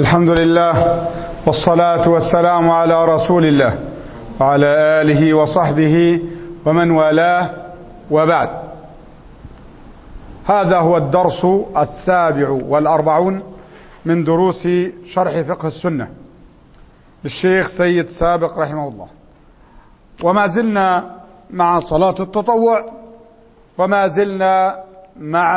الحمد لله والصلاة والسلام على رسول الله وعلى آله وصحبه ومن والاه، وبعد. هذا هو الدرس 47 من دروس شرح فقه السنة للشيخ سيد سابق رحمه الله، وما زلنا مع صلاة التطوع، وما زلنا مع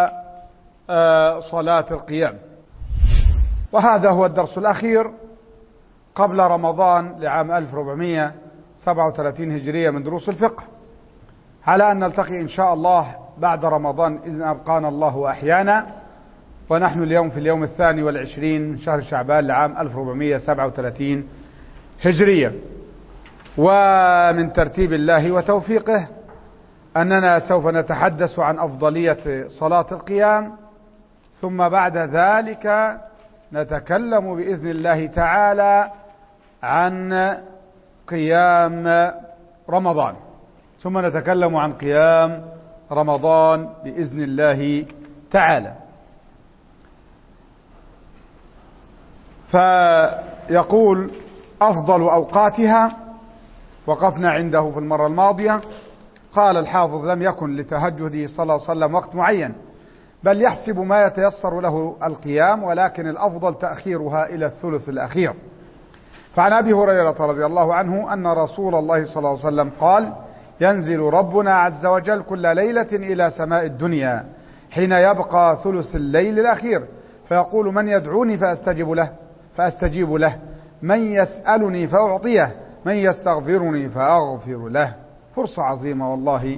صلاة القيام، وهذا هو الدرس الأخير قبل رمضان لعام 1437 هجرية من دروس الفقه، على أن نلتقي إن شاء الله بعد رمضان إذن أبقانا الله وأحيانا، ونحن اليوم في اليوم 22 من شهر شعبان لعام 1437 هجرية. ومن ترتيب الله وتوفيقه أننا سوف نتحدث عن أفضلية صلاة القيام، ثم بعد ذلك نتكلم بإذن الله تعالى عن قيام رمضان، ثم نتكلم عن قيام رمضان بإذن الله تعالى. فيقول أفضل أوقاتها، وقفنا عنده في المرة الماضية. قال الحافظ: لم يكن لتهجده صلى الله عليه وسلم وقت معين، بل يحسب ما يتيسر له القيام، ولكن الأفضل تأخيرها إلى الثلث الأخير. فعن أبي هريرة رضي الله عنه أن رسول الله صلى الله عليه وسلم قال: ينزل ربنا عز وجل كل ليلة إلى سماء الدنيا حين يبقى ثلث الليل الأخير، فيقول: من يدعوني فأستجيب له، من يسألني فأعطيه، من يستغفرني فأغفر له. فرصة عظيمة والله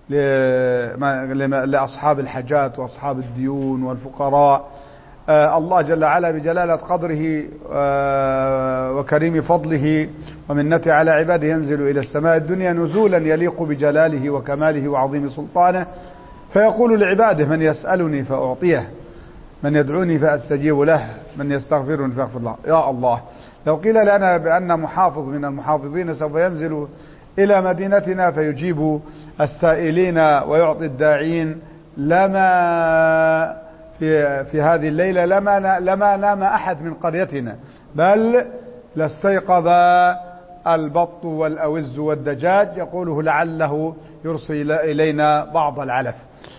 لأصحاب الحاجات وأصحاب الديون والفقراء. الله جل وعلا بجلالة قدره وكريم فضله ومنته على عباده ينزل إلى السماء الدنيا نزولا يليق بجلاله وكماله وعظيم سلطانه، فيقول لعباده: من يسألني فأعطيه، من يدعوني فأستجيب له، من يستغفرني فأغفر له. يا الله، لو قيل لنا بأن محافظ من المحافظين سوف ينزل إلى مدينتنا فيجيب السائلين ويعطي الداعين، لما في هذه الليلة لما نام أحد من قريتنا، بل لاستيقظ البط والأوز والدجاج يقوله لعله يرسل إلينا بعض العلف.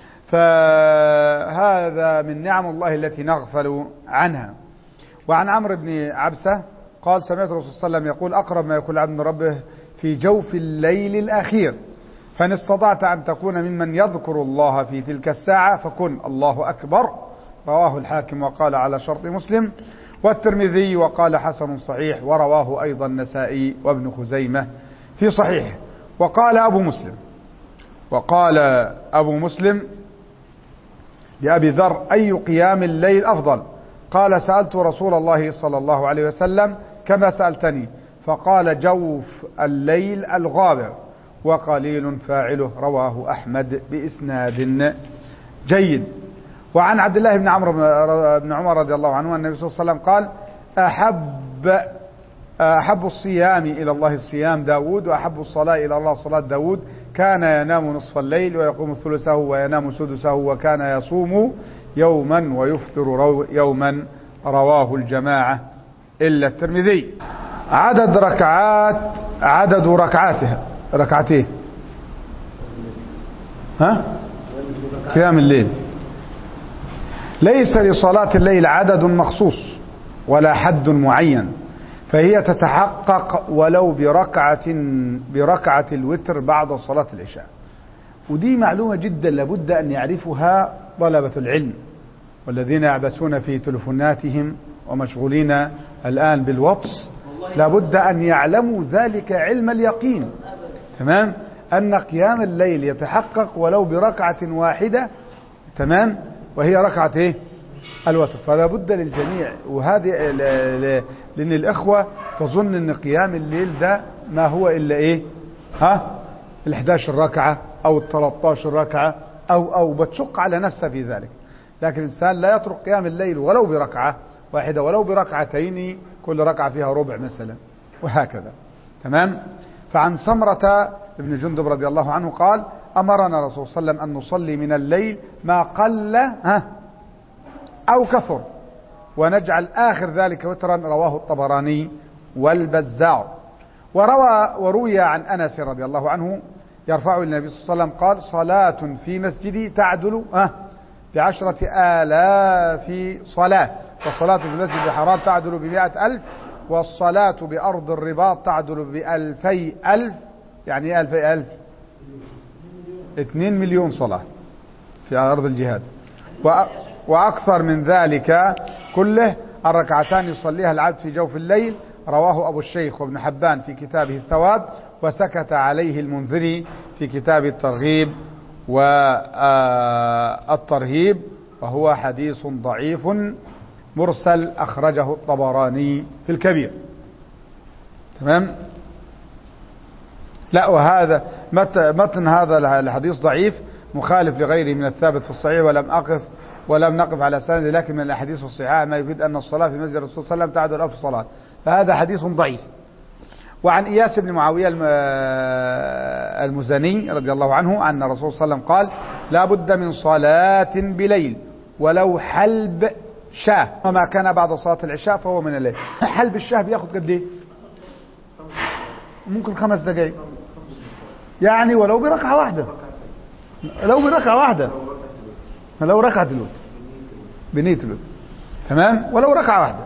فهذا من نعم الله التي نغفل عنها. وعن عمرو بن عبسة قال: سمعت الرسول صلى الله عليه وسلم يقول: أقرب ما يكون العبد من ربه في جوف الليل الأخير، فإن استطعت أن تكون ممن يذكر الله في تلك الساعة فكن. الله أكبر. رواه الحاكم وقال على شرط مسلم، والترمذي وقال حسن صحيح، ورواه أيضا النسائي وابن خزيمة في صحيحه. وقال أبو مسلم لأبي ذر: أي قيام الليل أفضل؟ قال: سألت رسول الله صلى الله عليه وسلم كما سألتني، فقال: جوف الليل الغابر وقليل فاعله. رواه أحمد بإسناد جيد. وعن عبد الله بن عمر رضي الله عنه أن النبي صلى الله عليه وسلم قال: أحب الصيام إلى الله صيام داود، وأحب الصلاة إلى الله صلاة داود، كان ينام نصف الليل ويقوم ثلثه وينام سدسه، وكان يصوم يوما ويفطر يوما. رواه الجماعة إلا الترمذي. عدد ركعاته قيام الليل. ليس لصلاة الليل عدد مخصوص ولا حد معين، فهي تتحقق ولو بركعة الوتر بعد صلاة العشاء. ودي معلومة جدا لابد أن يعرفها طلبة العلم، والذين يعبثون في تلفوناتهم ومشغولين الآن بالواتس لابد أن يعلموا ذلك علم اليقين، تمام، أن قيام الليل يتحقق ولو بركعة واحدة، تمام، وهي ركعة الوتر. فلا بد للجميع، وهذه لأن الإخوة تظن أن قيام الليل ده ما هو إلا ال11 ركعة أو ال13 ركعة أو بتشق على نفسه في ذلك. لكن الإنسان لا يترك قيام الليل ولو بركعة واحدة، ولو بركعتين، كل ركعة فيها ربع مثلا، وهكذا، تمام. فعن سمرة بن جندب رضي الله عنه قال: أمرنا رسول الله صلى الله عليه وسلم أن نصلي من الليل ما قل أو كثر، ونجعل آخر ذلك وترا، رواه الطبراني والبزار. وروي عن أنس رضي الله عنه يرفعه النبي صلى الله عليه وسلم قال: صلاة في مسجدي تعدل ب10,000 صلاة، والصلاة في المسجد الحرام تعدل ب100,000، والصلاة بأرض الرباط تعدل ب2,000,000. يعني ايه 2,000,000؟ 2 مليون صلاة في أرض الجهاد. وأكثر من ذلك كله الركعتان يصليها العبد في جوف الليل، رواه أبو الشيخ وابن حبان في كتابه الثواب، وسكت عليه المنذري في كتاب الترغيب والترهيب، وهو حديث ضعيف مرسل أخرجه الطبراني في الكبير. تمام؟ لا، وهذا متن هذا الحديث ضعيف مخالف لغيره من الثابت في الصحيح، ولم نقف على سند، لكن من الأحاديث الصحيحة ما يفيد أن الصلاة في مسجد الرسول صلى الله عليه وسلم تعدل 1000 صلاة، فهذا حديث ضعيف. وعن إياس بن معاوية المزني رضي الله عنه أن الرسول صلى الله عليه وسلم قال: لا بد من صلاة بليل ولو حلب شاه، وما كان بعد صلاة العشاء فهو من الليل. حلب الشاه بياخد قد ايه؟ ممكن 5 دقائق، يعني ولو بركعة واحدة، لو ركعة الوتر بنية الوتر. تمام؟ ولو ركعة واحدة.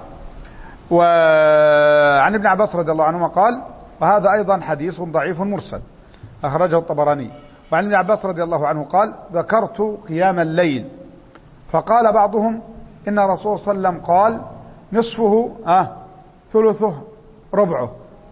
وعن ابن عباس رضي الله عنهما قال، وهذا أيضا حديث ضعيف مرسل أخرجه الطبراني. وعن ابن عباس رضي الله عنه قال: ذكرت قيام الليل فقال بعضهم إن الرسول صلى الله عليه وسلم قال: نصفه ثلثه ربعه،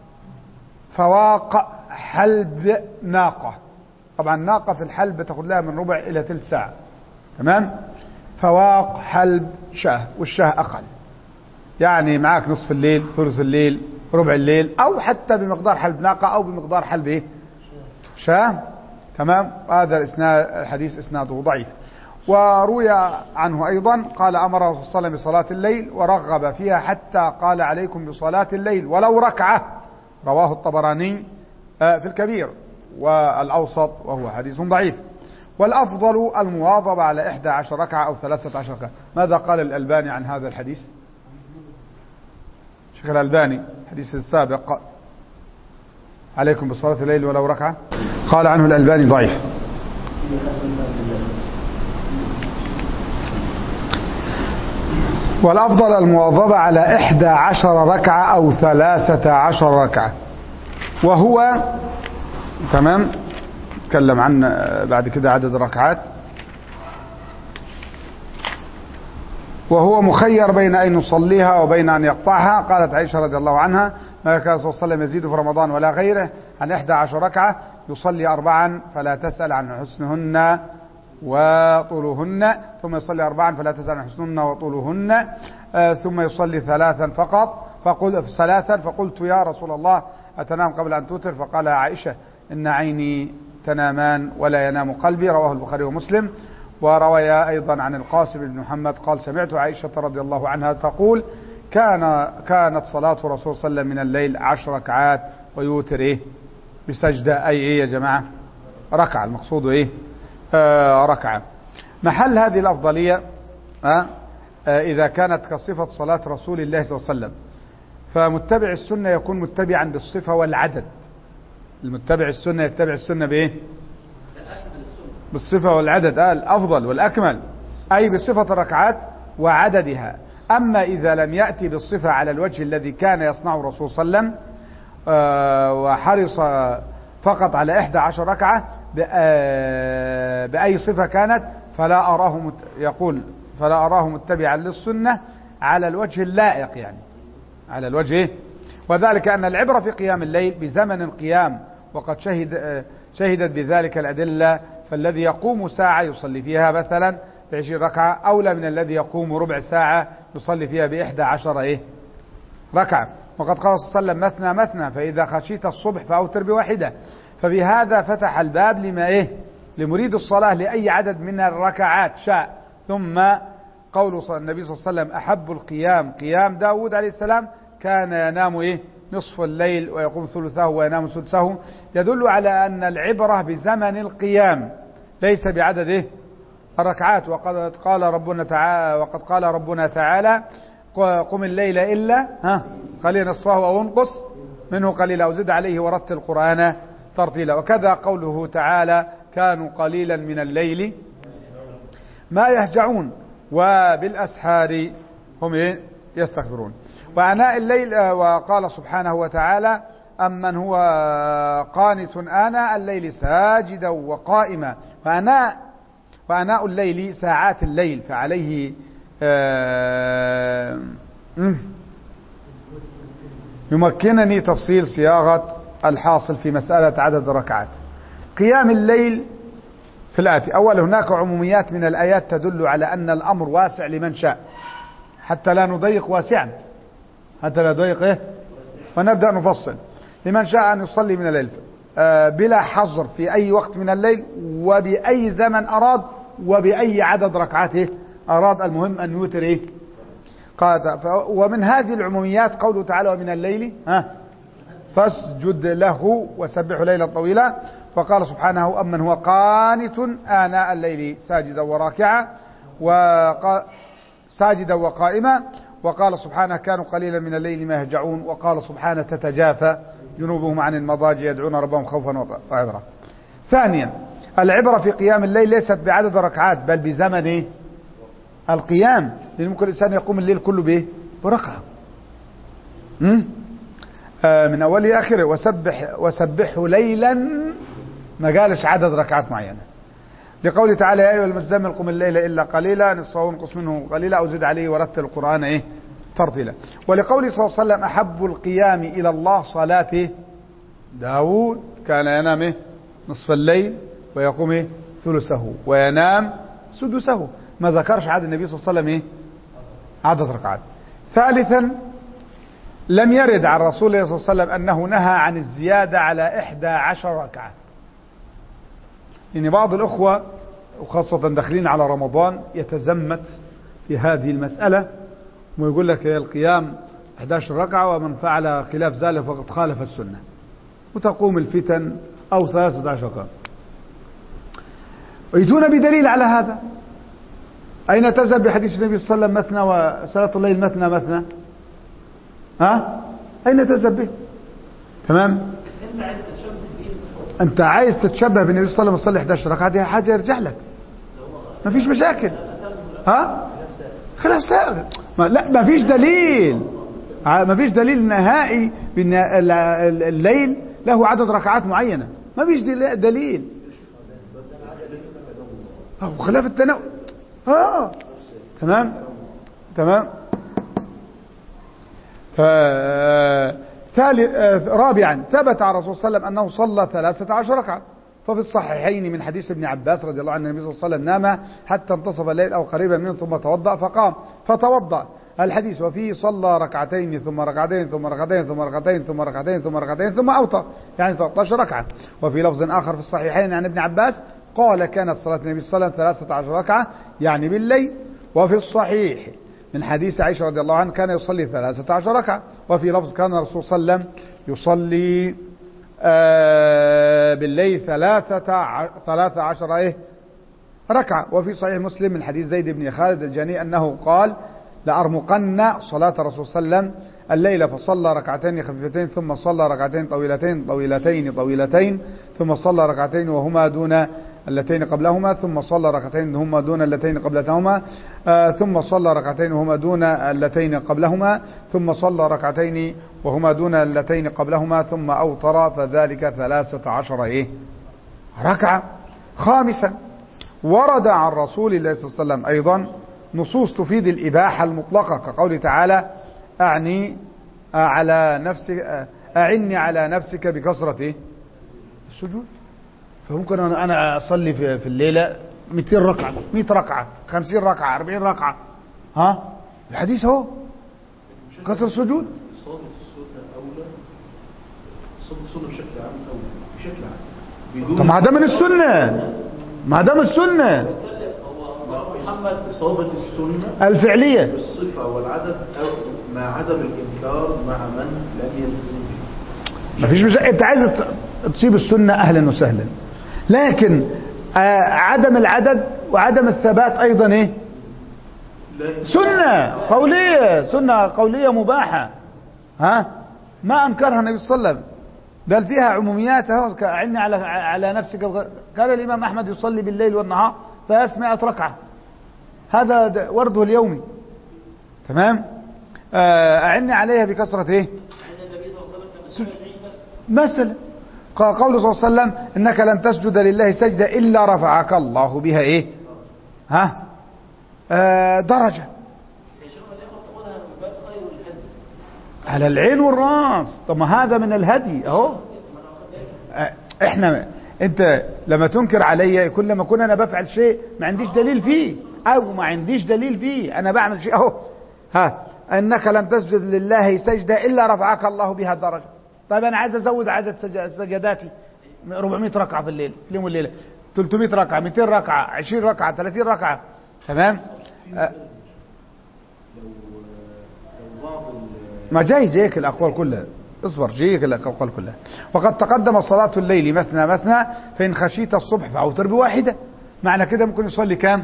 فواق حلب ناقة. طبعا ناقة في الحلب تاخذ لها من ربع إلى ثلث ساعة. تمام؟ فواق حلب شاه، والشاه أقل، يعني معاك نصف الليل، ثلث الليل، ربع الليل، أو حتى بمقدار حلب ناقة أو بمقدار حلب شاه. تمام؟ هذا الحديث إسناده ضعيف. وروي عنه أيضا قال: أمر الرسول صلى الله عليه وسلم بصلاة الليل ورغب فيها حتى قال: عليكم بصلاة الليل ولو ركعة، رواه الطبراني في الكبير والأوسط، وهو حديث ضعيف. والأفضل المواظبة على 11 ركعة أو 13 ركعة. ماذا قال الألباني عن هذا الحديث؟ شيخ الألباني الحديث السابق: عليكم بصلاة الليل ولو ركعة، قال عنه الألباني ضعيف. والأفضل المواظبة على 11 ركعة أو 13 ركعة، وهو تمام. نتكلم عن بعد كده عدد الركعات. وهو مخير بين أن يصليها وبين أن يقطعها. قالت عائشة رضي الله عنها: ما كان صلى الله عليه وسلم يزيد في رمضان ولا غيره عن 11 ركعة، يصلي 4 فلا تسأل عن حسنهن وطولهن، ثم يصلي 4 فلا تسأل عن حسنهن وطولهن، ثم يصلي 3 فقط. فقلت: يا رسول الله أتنام قبل أن توتر؟ فقال عائشة: إن عيني تنامان ولا ينام قلبي، رواه البخاري ومسلم. وروي أيضا عن القاسم بن محمد قال: سمعت عائشة رضي الله عنها تقول: كانت صلاة رسول صلى الله عليه وسلم من الليل 10 ركعات ويوتر بسجدة. أي يا جماعة؟ ركعة. المقصود ركعة. محل هذه الأفضلية إذا كانت كصفة صلاة رسول الله صلى الله عليه وسلم، فمتبع السنة يكون متبعا بالصفة والعدد. المتبع السنة يتبع السنة بإيه؟ بالصفة والعدد، الأفضل والأكمل، أي بصفة الركعات وعددها. أما إذا لم يأتي بالصفة على الوجه الذي كان يصنعه الرسول صلى الله عليه وسلم وحرص فقط على 11 ركعة بأي صفة كانت، فلا أراه متبعا للسنة على الوجه اللائق، يعني على الوجه. وذلك أن العبرة في قيام الليل بزمن القيام، وقد شهدت بذلك الأدلة. فالذي يقوم ساعة يصلي فيها مثلا ب20 ركعة أولى من الذي يقوم ربع ساعة يصلي فيها ب11 ركعة. وقد قال صلى الله عليه وسلم: مثنى مثنى، فإذا خشيت الصبح فأوتر بواحدة. فبهذا فتح الباب لما لمريد الصلاة لأي عدد من الركعات شاء. ثم قول النبي صلى الله عليه وسلم: أحب القيام قيام داود عليه السلام، كان ينام نصف الليل ويقوم ثلثه وينام سدسه، يدل على أن العبرة بزمن القيام ليس بعدد الركعات. وقد قال ربنا تعالى: قم الليل إلا قليلا نصفه أو انقص منه قليلا أو زد عليه ورتل القرآن ترتيلا. وكذا قوله تعالى كانوا قليلا من الليل ما يهجعون وبالأسحار هم يستغفرون. وعناء الليل، وقال سبحانه وتعالى أمن هو قانت آناء الليل ساجدا وقائما. وعناء الليل ساعات الليل، فعليه يمكنني تفصيل صياغة الحاصل في مسألة عدد الركعات. قيام الليل في الآتي: أول، هناك عموميات من الآيات تدل على أن الأمر واسع لمن شاء، حتى لا نضيق واسعا، حتى لا نضيق ونبدأ نفصل. لمن شاء أن يصلي من الليل بلا حظر في أي وقت من الليل وبأي زمن أراد وبأي عدد ركعاته أراد، المهم أن يوتر ومن هذه العموميات قوله تعالى ومن الليل فاسجد له وسبحه ليلا طويلا. وقال سبحانه أمن هو قانت آناء الليل ساجدا وراكعا ساجدا وقائما. وقال سبحانه كانوا قليلا من الليل ما يهجعون. وقال سبحانه تتجافى جنوبهم عن المضاجع يدعون ربهم خوفا وعبرا. ثانيا، العبرة في قيام الليل ليست بعدد الركعات بل بزمن القيام، لأن ممكن الإنسان يقوم الليل كله بركعة من أوله آخره. وسبحه ليلا، ما قالش عدد ركعات معينة، لقوله تعالى يا أيها المزمل قم الليل إلا قليلا نصفه وانقص منه قليلا أو زد عليه ورتل القرآن ترتيلا. ولقوله صلى الله عليه وسلم أحب القيام إلى الله صلاة داود كان ينام نصف الليل ويقوم ثلثه وينام سدسه. ما ذكرش عدد النبي صلى الله عليه وسلم عدد ركعات. ثالثا، لم يرد عن رسول الله صلى الله عليه وسلم أنه نهى عن الزيادة على 11 ركعة. يعني بعض الأخوة وخاصة داخلين على رمضان يتزمت في هذه المسألة ويقول لك القيام 11 ركعة ومن فعل خلاف ذلك فقد خالف السنة، وتقوم الفتن أو 13 ركعة. ويجون بدليل على هذا. أين تذهب بحديث النبي صلى الله عليه وسلم مثنى وصلاة الليل مثنى؟ أين تذهب به؟ تمام؟ أنت عايز تتشبه بالنبي صلى الله عليه وسلم وتصلي 11 ركعة، دي حاجة يرجع لك، ما فيش مشاكل. خلاف سائغ. لا، ما فيش دليل، ما فيش دليل نهائي بأن الليل له عدد ركعات معينة، ما فيش دليل. خلاف التنوع. تمام. رابعا، ثبت عن الرسول صلى الله عليه وسلم أنه صلى 13 ركعة، ففي الصحيحين من حديث ابن عباس رضي الله عنه النبي صلى الله عليه وسلم نام حتى انتصف الليل أو قريبا منه ثم توضأ فقام فتوضأ الحديث. وفيه صلى ركعتين ثم ركعتين ثم ركعتين ثم ركعتين ثم ركعتين ثم ركعتين ثم أوتر، يعني 13 ركعة. وفي لفظ آخر في الصحيحين عن ابن عباس قال كانت صلاة النبي صلى الله عليه وسلم 13 ركعة يعني بالليل. وفي الصحيح من حديث عائشة رضي الله عنها كان يصلي 13 ركعة. وفي لفظ كان الرسول صلى الله عليه وسلم يصلي بالليل 13 ركعة. وفي صحيح مسلم من حديث زيد بن خالد الجاني أنه قال لأرمقن صلاة الرسول صلى الله عليه وسلم الليلة فصلى ركعتين خفيفتين ثم صلى ركعتين طويلتين ثم صلى ركعتين وهما دون اللتين قبلهما ثم صلى ركعتين هما دون اللتين قبلتهما ثم صلى ركعتين وهما دون اللتين قبلهما ثم صلى ركعتين وهما دون اللتين قبلهما ثم أوتر فذلك 13 ركعة. خامسا، ورد عن رسول الله صلى الله عليه وسلم أيضا نصوص تفيد الإباحة المطلقة كقول تعالى أعني على نفسك بكثرة السجود. فممكن أنا أصلي في الليلة 200 ركعة 100 ركعة 50 ركعة 40 ركعة. الحديث هو كثر السجود. صلاة السنة أولى، صلاة السنة بشكل عام أولى بشكل عام. طب ما ده من السنة، ما ده من السنة. محمد إصابة السنة الفعلية بالصفة والعدد أو مع عدم الإنكار مع من لم يلتزم به. ما فيش أنت عايز تصيب السنة أهلا وسهلا، لكن عدم العدد وعدم الثبات أيضا سنة قولية، سنة قولية مباحة، ها ما أنكرها النبي صلى الله عليه وسلم، بل فيها عموميات. أعني على نفسك. كان الإمام أحمد يصلي بالليل والنهار 300 ركعة، هذا ورده اليومي. تمام. أعني عليها بكثرة إيه مثلا قول صلى الله عليه وسلم إنك لن تسجد لله سجدة إلا رفعك الله بها إيه درجة. على العين والراس. طب ما هذا من الهدي اهو. احنا انت لما تنكر علي كل ما كنا انا بفعل شيء ما عنديش دليل فيه او ما عنديش دليل فيه، انا بعمل شيء اهو. انك لن تسجد لله سجدة الا رفعك الله بها درجة. طيب انا عايز ازود عدد سجداتي 400 ركعة في الليل، في اليوم والليلة 300 ركعة 200 ركعة 20 ركعة 30 ركعة. تمام. ما جايك الأقوال كلها، اصبر جايك الأقوال كلها. وقد تقدم صلاة الليل مثنى مثنى فإن خشيت الصبح فأوتر بواحدة. معنى كده ممكن يصلي كام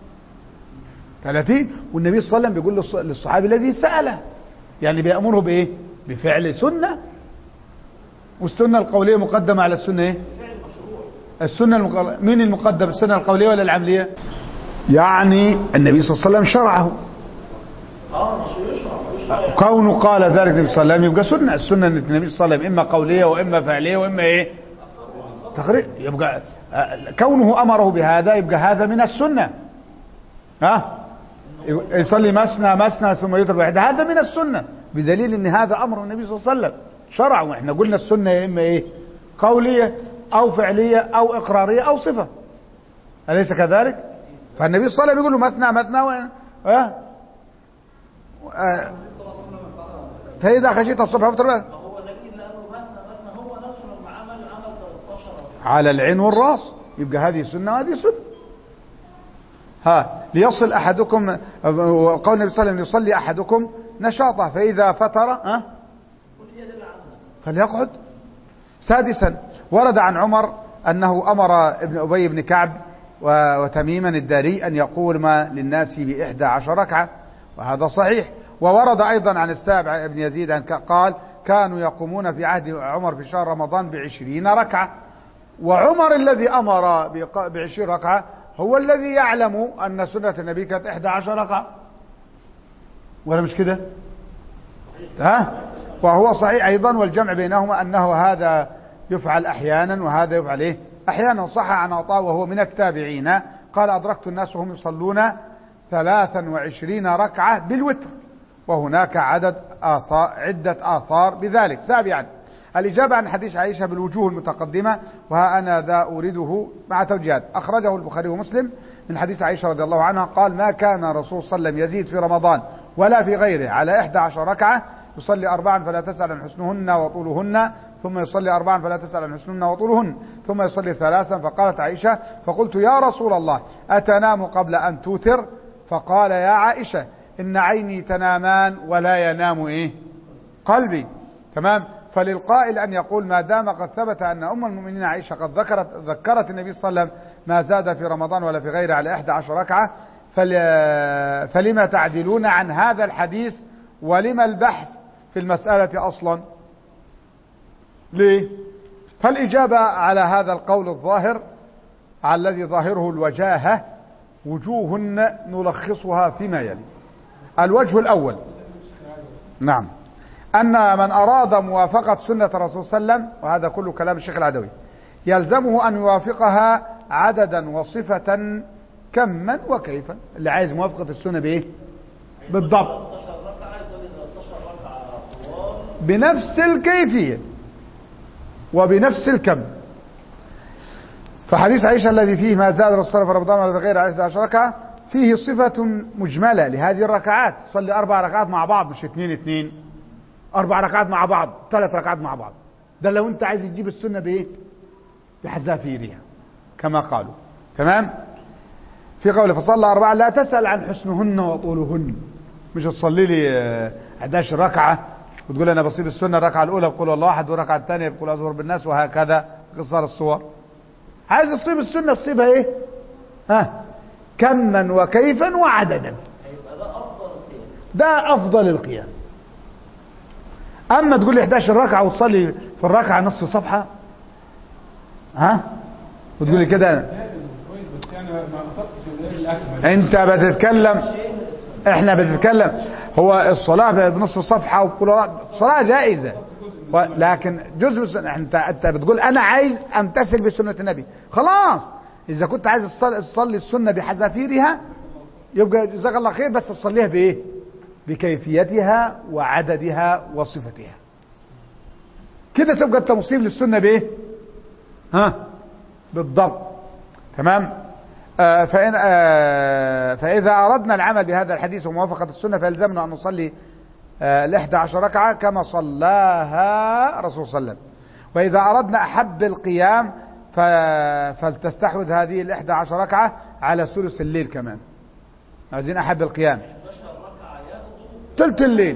30. والنبي صلى الله عليه وسلم بيقول للصحابي الذي سأله، يعني بيأمره بإيه بفعل سنة، والسنة القولية مقدمة على السنة إيه السنة مين المقدم، السنة القولية ولا العملية؟ يعني النبي صلى الله عليه وسلم شرعه. كونه قال ذلك النبي صلى الله عليه وسلم يبقى سنة. السنة ان النبي صلى الله عليه وسلم اما قولية واما فعلية واما ايه تقرير. يبقى كونه امره بهذا يبقى هذا من السنة. يصلي مثنى مثنى ثم يترك واحدة، هذا من السنة، بدليل ان هذا امر النبي صلى الله عليه وسلم شرع. واحنا قلنا السنة يا اما ايه قولية او فعلية او اقرارية او صفة، أليس كذلك؟ فالنبي صلى الله عليه وسلم يقول له مثنى مثنى فإذا خشيت الصبح افطر بقى. هو النبي اللي قال له مثنى هو نفسه لما عمل 13 على العين والراس. يبقى هذه سنة وهذه سنة. ليصل أحدكم، قول النبي صلى الله عليه وسلم يصلي أحدكم نشاطه فإذا فتر فليقعد. سادسا ورد عن عمر أنه أمر ابن أبي بن كعب وتميما الداري أن يقول ما للناس ب11 ركعة، وهذا صحيح. وورد أيضا عن السابع بن يزيد قال كانوا يقومون في عهد عمر في شهر رمضان ب20 ركعة. وعمر الذي أمر ب20 ركعة هو الذي يعلم أن سنة النبي كانت 11 ركعة، ولا مش كده؟ وهو صحيح أيضا. والجمع بينهما أنه هذا يفعل أحيانا وهذا يفعل إيه أحيانا. صح عن عطاء وهو من التابعين قال أدركت الناس وهم يصلون 23 ركعة بالوتر، وهناك عدة آثار بذلك. سابعا الإجابة عن حديث عائشة بالوجوه المتقدمة، وها أنا ذا أورده مع توجيهات. أخرجه البخاري ومسلم من حديث عائشة رضي الله عنها قال ما كان رسول صلى الله عليه وسلم يزيد في رمضان ولا في غيره على 11 ركعة، يصلي 4 فلا تسأل عن حسنهن وطولهن، ثم يصلي 4 فلا تسأل عن حسنهن وطولهن، ثم يصلي 3. فقالت عائشة فقلت يا رسول الله أتنام قبل أن توتر؟ فقال يا عائشة إن عيني تنامان ولا ينام إيه قلبي. تمام. فللقائل أن يقول ما دام قد ثبت أن أم المؤمنين عائشة قد ذكرت النبي صلى الله عليه وسلم ما زاد في رمضان ولا في غيره على 11 ركعة، فلما تعدلون عن هذا الحديث ولما البحث في المسألة أصلا؟ ليه؟ فالإجابة على هذا القول الظاهر على الذي ظاهره الوجاهة وجوه نلخصها فيما يلي. الوجه الأول نعم أن من أراد موافقة سنة الرسول صلى الله عليه وسلم، وهذا كله كلام الشيخ العدوي، يلزمه أن يوافقها عددا وصفة كما وكيفا. اللي عايز موافقة السنة بإيه بالضبط بنفس الكيفية وبنفس الكم. فحديث عائشة الذي فيه ما زاد الرسول في رمضان ولا في غيره على 11 ركعة فيه صفة مجملة لهذه الركعات. صلي 4 ركعات مع بعض، مش 2 4 ركعات مع بعض، 3 ركعات مع بعض. ده لو انت عايز تجيب السنة بايه بحذافيرها كما قالوا. تمام. في قوله فصلى 4 لا تسأل عن حسنهن وطولهن، مش تصلي لي 11 ركعة وتقول انا بصيب السنة الركعة الاولى بقول الله احد والركعة الثانية بقول اظهر بالناس وهكذا قصار الصور. عايز تصيب السنة تصيبها ايه كما وكيفا وعددا. هيبقى ده ده أفضل القيام. أما تقول لي 11 ركعة وتصلي في الركعة نصف صفحة، ها، وتقول لي كده أنت بتتكلم، إحنا بنتكلم. هو الصلاة بنصف صفحة الصلاة جائزة، لكن جزء من السنة. أنت بتقول أنا عايز أمتثل بسنة النبي، خلاص. إذا كنت عايز تصلي السنة بحذافيرها يبقى جزاك الله خير، بس تصليها بإيه؟ بكيفيتها وعددها وصفتها، كده تبقى أنت مصيب للسنة بإيه؟ ها، بالضبط. تمام. فإذا أردنا العمل بهذا الحديث وموافقة السنة فيلزمنا أن نصلي 11 ركعة كما صلاها رسول صلى الله عليه وسلم. وإذا أردنا أحب القيام فلتستحوذ هذه 11 ركعة على ثلث الليل كمان. عايزين أحب القيام ثلث الليل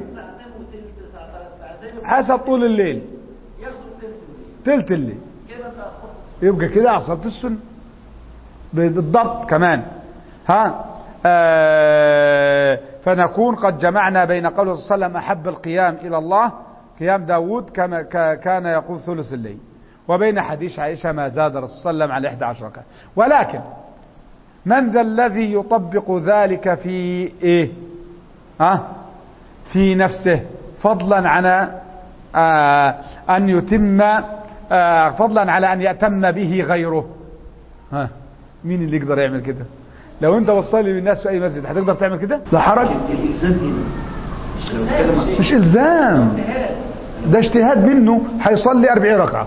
حسب طول الليل، ثلث الليل، يبقى كده أصبت السنة بالضبط كمان. ها، فنكون قد جمعنا بين قوله صلى الله عليه وسلم أحب القيام إلى الله قيام داود كما كان يقول ثلث الليل، وبين حديث عائشة ما زاد الرسول صلى الله عليه وسلم على 11 ركعة. ولكن من ذا الذي يطبق ذلك في إيه؟ في نفسه، فضلا عن أن يتم، فضلا على أن يأتم به غيره. ها، مين اللي يقدر يعمل كده؟ لو انت وصلي للناس في اي مسجد هتقدر تعمل كده؟ لا حرج. مش الزام، ده اجتهاد منه، هيصلي 40 ركعه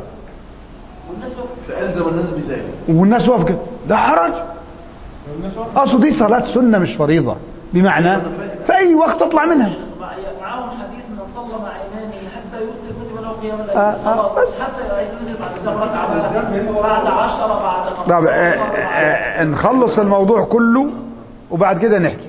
فألزم الناس بذلك والناس وافقت، ده حرج. اصل دي صلاه سنه مش فريضه، بمعنى في اي وقت تطلع منها. معاهم حديث من صلى مع امامه حتى يوتر كتب له قيام الليل، خلاص حتى يوتر بعد كم ركعه، بعد 10، بعد طب نخلص الموضوع كله وبعد كده نحكي.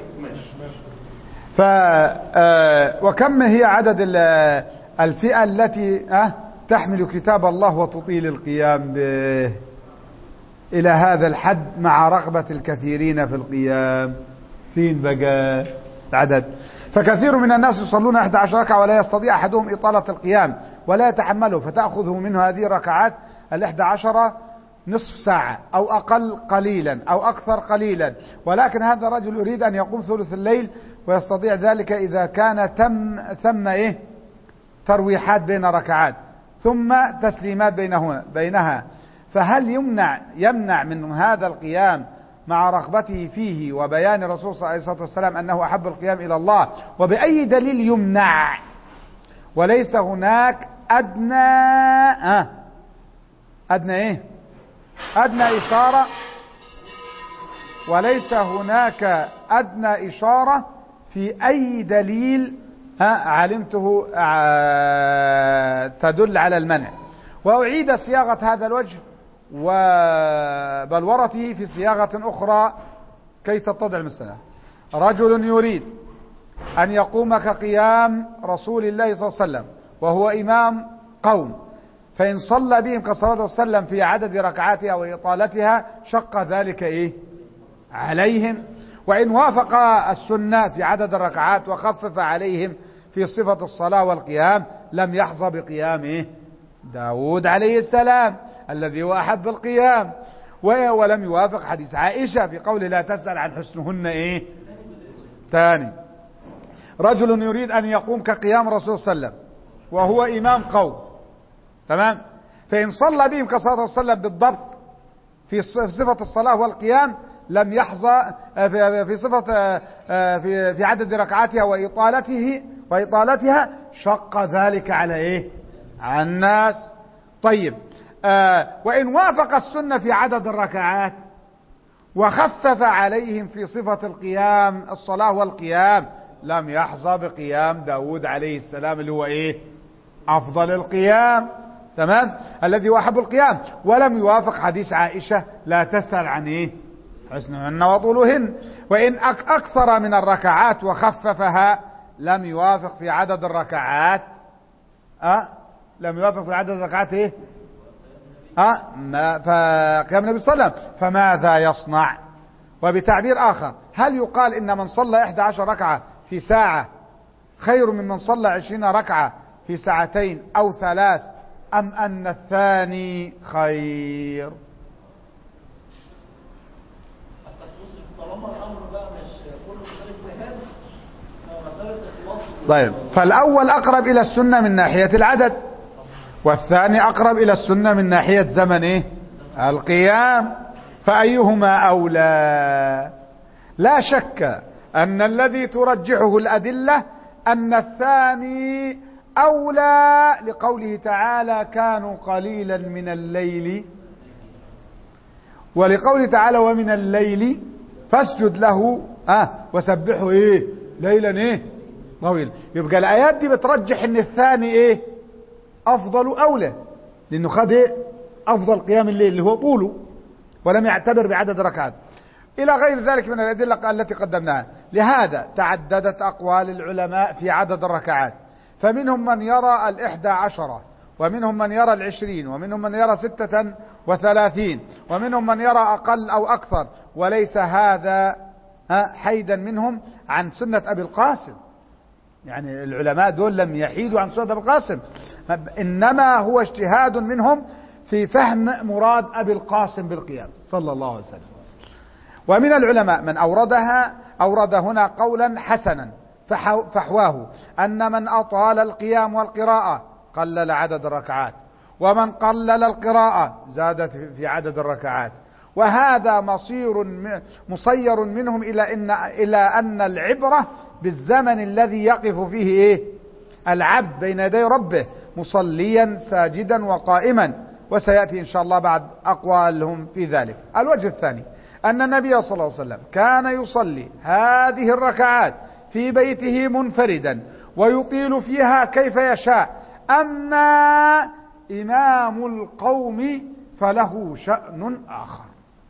وكم هي عدد الفئة التي تحمل كتاب الله وتطيل القيام به إلى هذا الحد مع رغبة الكثيرين في القيام؟ فين بقى العدد؟ فكثير من الناس يصلون 11 ركعة ولا يستطيع أحدهم إطالة القيام ولا يتحمله، فتأخذه منه هذه الركعات 11 نصف ساعة أو أقل قليلا أو أكثر قليلا. ولكن هذا الرجل يريد أن يقوم ثلث الليل ويستطيع ذلك إذا كان ثم ترويحات بين ركعات ثم تسليمات بينها. فهل يمنع من هذا القيام مع رغبته فيه وبيان الرسول صلى الله عليه وسلم أنه أحب القيام إلى الله؟ وبأي دليل يمنع؟ وليس هناك أدنى إشارة، وليس هناك أدنى إشارة في أي دليل علمته تدل على المنع. وأعيد صياغة هذا الوجه وبلورته في صياغة أخرى كي تتضح المسألة. رجل يريد أن يقوم كقيام رسول الله صلى الله عليه وسلم وهو إمام قوم، فإن صلى بهم كصلاة الله صلى الله عليه وسلم في عدد ركعاتها وإطالتها شق ذلك عليهم. وإن وافق السنة في عدد الركعات وخفف عليهم في صفة الصلاة والقيام لم يحظى بقيام داود عليه السلام الذي هو أحب القيام. ولم يوافق حديث عائشة في قول لا تسأل عن حسنهن تاني. رجل يريد أن يقوم كقيام رسول صلى الله عليه وسلم وهو إمام قوم، تمام، فإن صلى بهم كصلاة الله صلى الله عليه وسلم بالضبط في صفة الصلاة والقيام لم يحظى في صفة في عدد ركعاتها وإطالتها شق ذلك على على الناس. طيب، وإن وافق السنة في عدد الركعات وخفف عليهم في صفة القيام الصلاة والقيام لم يحظى بقيام داود عليه السلام اللي هو أفضل القيام، تمام، الذي هو أحب القيام. ولم يوافق حديث عائشة لا تسأل عن حسنهن وطولهن. وإن أكثر من الركعات وخففها لم يوافق في عدد الركعات لم يوافق في عدد الركعات فقيام النبي صلى الله عليه وسلم، فماذا يصنع؟ وبتعبير آخر، هل يقال إن من صلى 11 ركعة في ساعة خير ممن صلى 20 ركعة في ساعتين أو 3 أم أن الثاني خير؟ طالما الامر بقى مش كله مساله اجتهاد، مساله اخلاص. طيب، فالأول أقرب إلى السنة من ناحية العدد، والثاني أقرب إلى السنة من ناحية زمن إيه؟ القيام، فأيهما أولى؟ لا شك أن الذي ترجحه الأدلة أن الثاني أولى، لقوله تعالى كانوا قليلا من الليل، ولقوله تعالى ومن الليل فاسجد له وسبحه ايه ليلا ايه طويلا. يبقى الآيات دي بترجح ان الثاني ايه افضل اولى، لانه خد ايه افضل قيام الليل اللي هو طوله، ولم يعتبر بعدد ركعات الى غير ذلك من الادله التي قدمناها. لهذا تعددت اقوال العلماء في عدد الركعات، فمنهم من يرى 11، ومنهم من يرى 20، ومنهم من يرى 36، ومنهم من يرى اقل او اكثر، وليس هذا حيدا منهم عن سنة ابي القاسم. يعني العلماء دول لم يحيدوا عن سنة ابي القاسم، انما هو اجتهاد منهم في فهم مراد ابي القاسم بالقيام صلى الله عليه وسلم. ومن العلماء من أورد هنا قولا حسنا فحواه أن من أطال القيام والقراءة قلل عدد الركعات، ومن قلل القراءة زادت في عدد الركعات، وهذا مصير منهم إلى أن العبرة بالزمن الذي يقف فيه إيه العبد بين يدي ربه مصليا ساجدا وقائما، وسيأتي إن شاء الله بعد أقوالهم في ذلك. الوجه الثاني أن النبي صلى الله عليه وسلم كان يصلي هذه الركعات في بيته منفردا ويطيل فيها كيف يشاء. أما إمام القوم فله شأن آخر.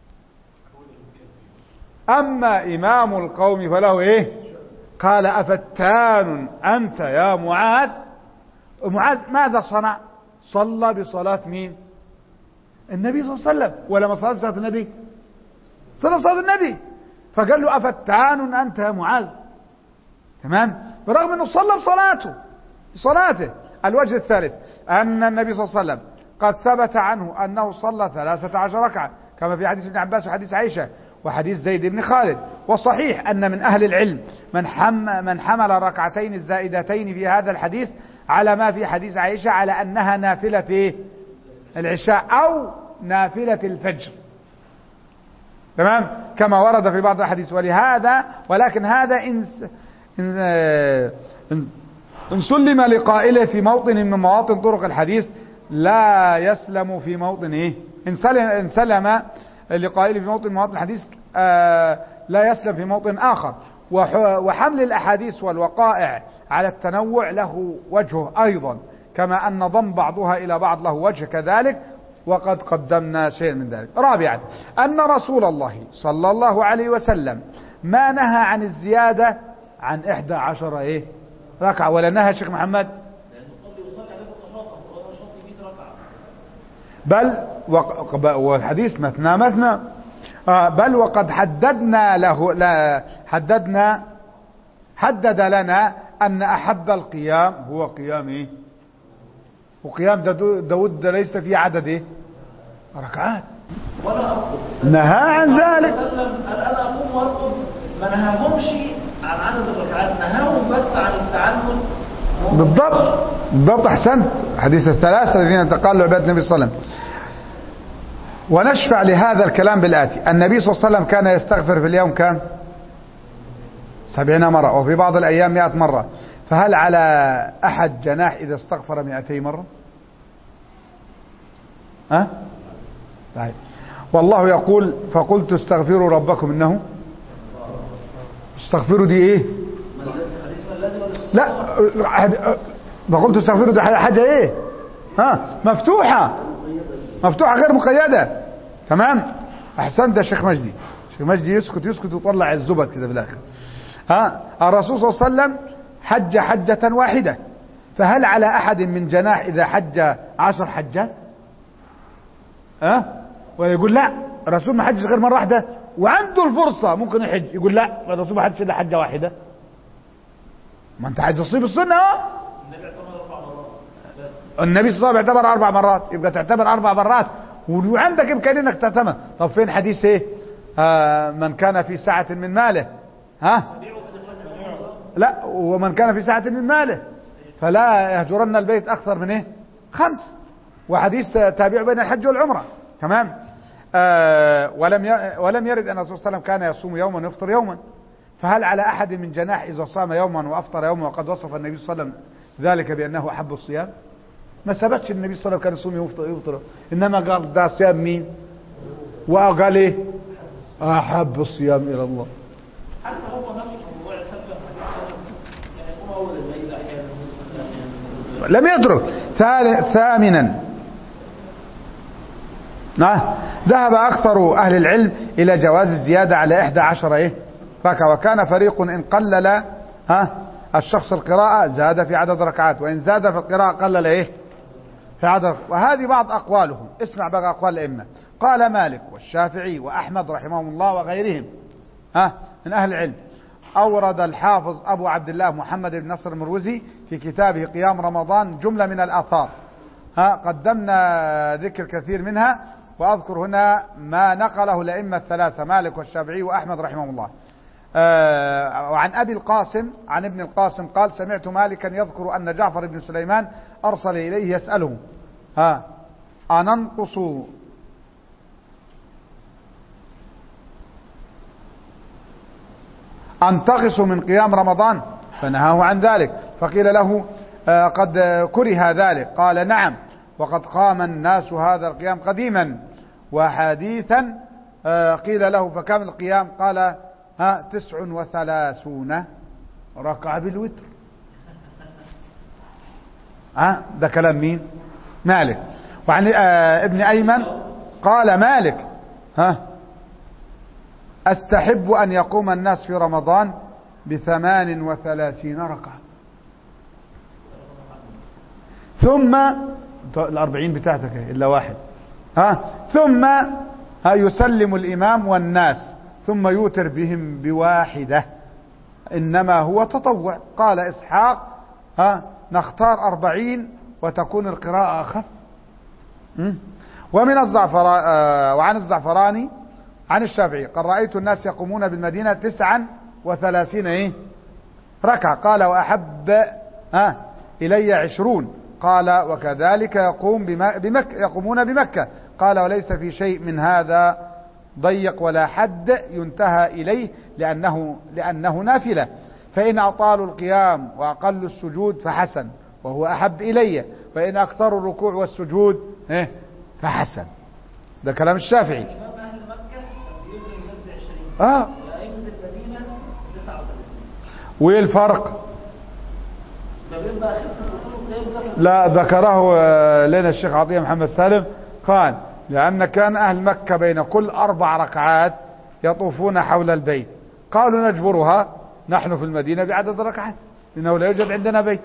أما إمام القوم فله إيه؟ قال أفتان أنت يا معاذ. معاذ ماذا صنع؟ صلى بصلاة مين؟ النبي صلى الله عليه وسلم، ولا ما صلى بصلاة النبي؟ صلى بصلاة النبي. فقال له أفتان أنت يا معاذ. تمام؟ برغم أنه صلى بصلاته. الوجه الثالث أن النبي صلى الله عليه وسلم قد ثبت عنه أنه صلى 13 ركعة كما في حديث ابن عباس وحديث عائشة وحديث زيد بن خالد. وصحيح أن من أهل العلم من حمل ركعتين الزائدتين في هذا الحديث على ما في حديث عائشة على أنها نافلة إيه؟ العشاء أو نافلة الفجر. تمام؟ كما ورد في بعض الحديث. ولكن هذا إن سلم لقائله في موطن من مواطن طرق الحديث لا يسلم في موطن إيه؟ إن سلم لقائله في موطن من مواطن الحديث لا يسلم في موطن آخر. وحمل الأحاديث والوقائع على التنوع له وجهه أيضا، كما أن ضم بعضها إلى بعض له وجه كذلك، وقد قدمنا شيء من ذلك. رابعا أن رسول الله صلى الله عليه وسلم ما نهى عن الزيادة عن 11 إيه؟ ركعة، ولا نهى شيخ محمد؟ بل والحديث مثنى بل وقد حدد لنا أن أحب القيام هو قيام إيه؟ وقيام داود ليس فيه عدد إيه؟ ركعات، نهى عن ذلك. أنا أقوم وأرقب، ما نهاهمش عن عدد الركعات، نهاهم بس عن التعنت. بالضبط أحسنت. حديث الثلاثة الذين انتقلوا عباد النبي صلى الله عليه وسلم. ونشفع لهذا الكلام بالآتي: النبي صلى الله عليه وسلم كان يستغفر في اليوم كم؟ 70 مرة، وفي بعض الأيام 100 مرة. فهل على أحد جناح إذا استغفر 200 مرة؟ طيب. والله يقول: فقلت استغفروا ربكم إنه استغفروا دي إيه؟ لا، فقلت استغفروا دي حاجة إيه؟ مفتوحة غير مقيدة. تمام؟ أحسنت يا شيخ مجدي. شيخ مجدي يسكت ويطلع الزبد كده في الآخر. الرسول صلى الله عليه وسلم حج حجة واحدة، فهل على أحد من جناح إذا حج 10 حجات؟ ويقول لا، الرسول ما حجش غير مرة واحدة وعنده الفرصة ممكن يحج، يقول لا، الرسول ما حجش إلا حجة واحدة. ما انت عايز تصيب السنة اهو. النبي اعتمد 4 مرات بس. النبي صلى الله عليه وسلم اعتبر 4 مرات، يبقى تعتبر 4 مرات وعندك امكانيه انك تعتمد. طب فين حديث ايه؟ من كان في سعة من ماله، ها؟ لا، ومن كان في سعة من ماله فلا يهجرن البيت اكثر من ايه؟ 5. وحديث تابع بين الحج والعمرة. تمام. ولم يرد ان الرسول صلى الله عليه وسلم كان يصوم يوما ويفطر يوما. فهل على احد من جناح اذا صام يوما وافطر يوما، وقد وصف النبي صلى الله عليه وسلم ذلك بانه احب الصيام؟ ما ثبتش النبي صلى الله عليه وسلم كان يصوم يفطر، انما قال ده صيام مين؟ وقال ايه؟ احب الصيام الى الله. حتى هو نفسه هو يسبب يعني يقوم اول الليل احيانا نصف الليل. لم يدرك. ثامنا، ذهب أكثر أهل العلم إلى جواز الزيادة على 11 إيه؟ ركعة، وكان فريق إن قلل الشخص القراءة زاد في عدد ركعات، وإن زاد في القراءة قلل إيه؟ في عدد. وهذه بعض أقوالهم. اسمع بقى أقوال الأئمة. قال مالك والشافعي وأحمد رحمهم الله وغيرهم من أهل العلم. أورد الحافظ أبو عبد الله محمد بن نصر المروزي في كتابه قيام رمضان جملة من الآثار، قدمنا ذكر كثير منها، وأذكر هنا ما نقله الأئمة الثلاثة مالك والشافعي وأحمد رحمهم الله. وعن أبي القاسم عن ابن القاسم قال: سمعت مالكا يذكر أن جعفر بن سليمان أرسل إليه يسأله: أنتقص من قيام رمضان؟ فنهاه عن ذلك، فقيل له: قد كره ذلك. قال: نعم، وقد قام الناس هذا القيام قديما وحديثا. قيل له: فكم القيام؟ قال: 39 ركعة بالوتر. ده كلام مين؟ مالك. وعن ابن أيمن قال مالك: أستحب أن يقوم الناس في رمضان ب38 ركعة، ثم 40 بتاعتك إلا واحد، ثم يسلم الإمام والناس، ثم يوتر بهم بواحدة، إنما هو تطوع. قال إسحاق: نختار 40 وتكون القراءة أخف. وعن الزعفراني عن الشافعي قال: رأيت الناس يقومون بالمدينة 39 ركعة. قال: وأحب إلي 20. قال: وكذلك يقومون بمكة. قال: وليس في شيء من هذا ضيق ولا حد ينتهى إليه، لأنه نافلة، فإن أطالوا القيام وأقلوا السجود فحسن وهو أحب إلي، وإن أكثروا الركوع والسجود فحسن. ده كلام الشافعي. إمام أهل مكة ينزل المسجد 20 وينزل المدينة 39. وإيه الفرق؟ لا، ذكره لنا الشيخ عطية محمد سالم، قال: لأن كان أهل مكة بين كل 4 ركعات يطوفون حول البيت، قالوا: نجبرها نحن في المدينة بعدد ركعات، لأنه لا يوجد عندنا بيت.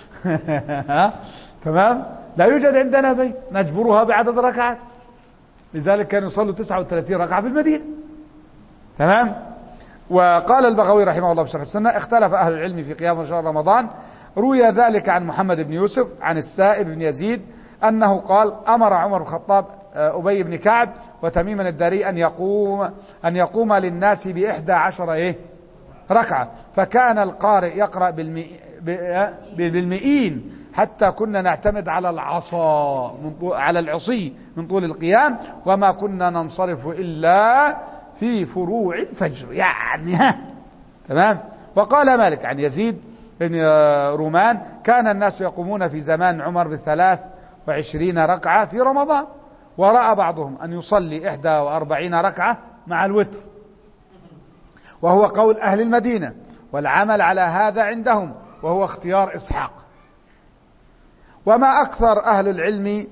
تمام؟ لا يوجد عندنا بيت، نجبرها بعدد ركعات، لذلك كانوا يصلوا 39 ركعة في المدينة. تمام؟ وقال البغوي رحمه الله في شرح السنة: اختلف أهل العلم في قيام شهر رمضان. روي ذلك عن محمد بن يوسف عن السائب بن يزيد أنه قال: أمر عمر بن الخطاب أبي بن كعب وتميما الداري أن يقوم للناس ب11 ركعة، فكان القارئ يقرأ بالمئين، حتى كنا نعتمد على العصي من طول القيام، وما كنا ننصرف إلا في فروع الفجر يعني. تمام. وقال مالك عن يزيد بن رومان: كان الناس يقومون في زمان عمر ب23 ركعة في رمضان، ورأى بعضهم أن يصلي 41 ركعة مع الوتر، وهو قول أهل المدينة، والعمل على هذا عندهم، وهو اختيار إسحاق. وما أكثر أهل العلم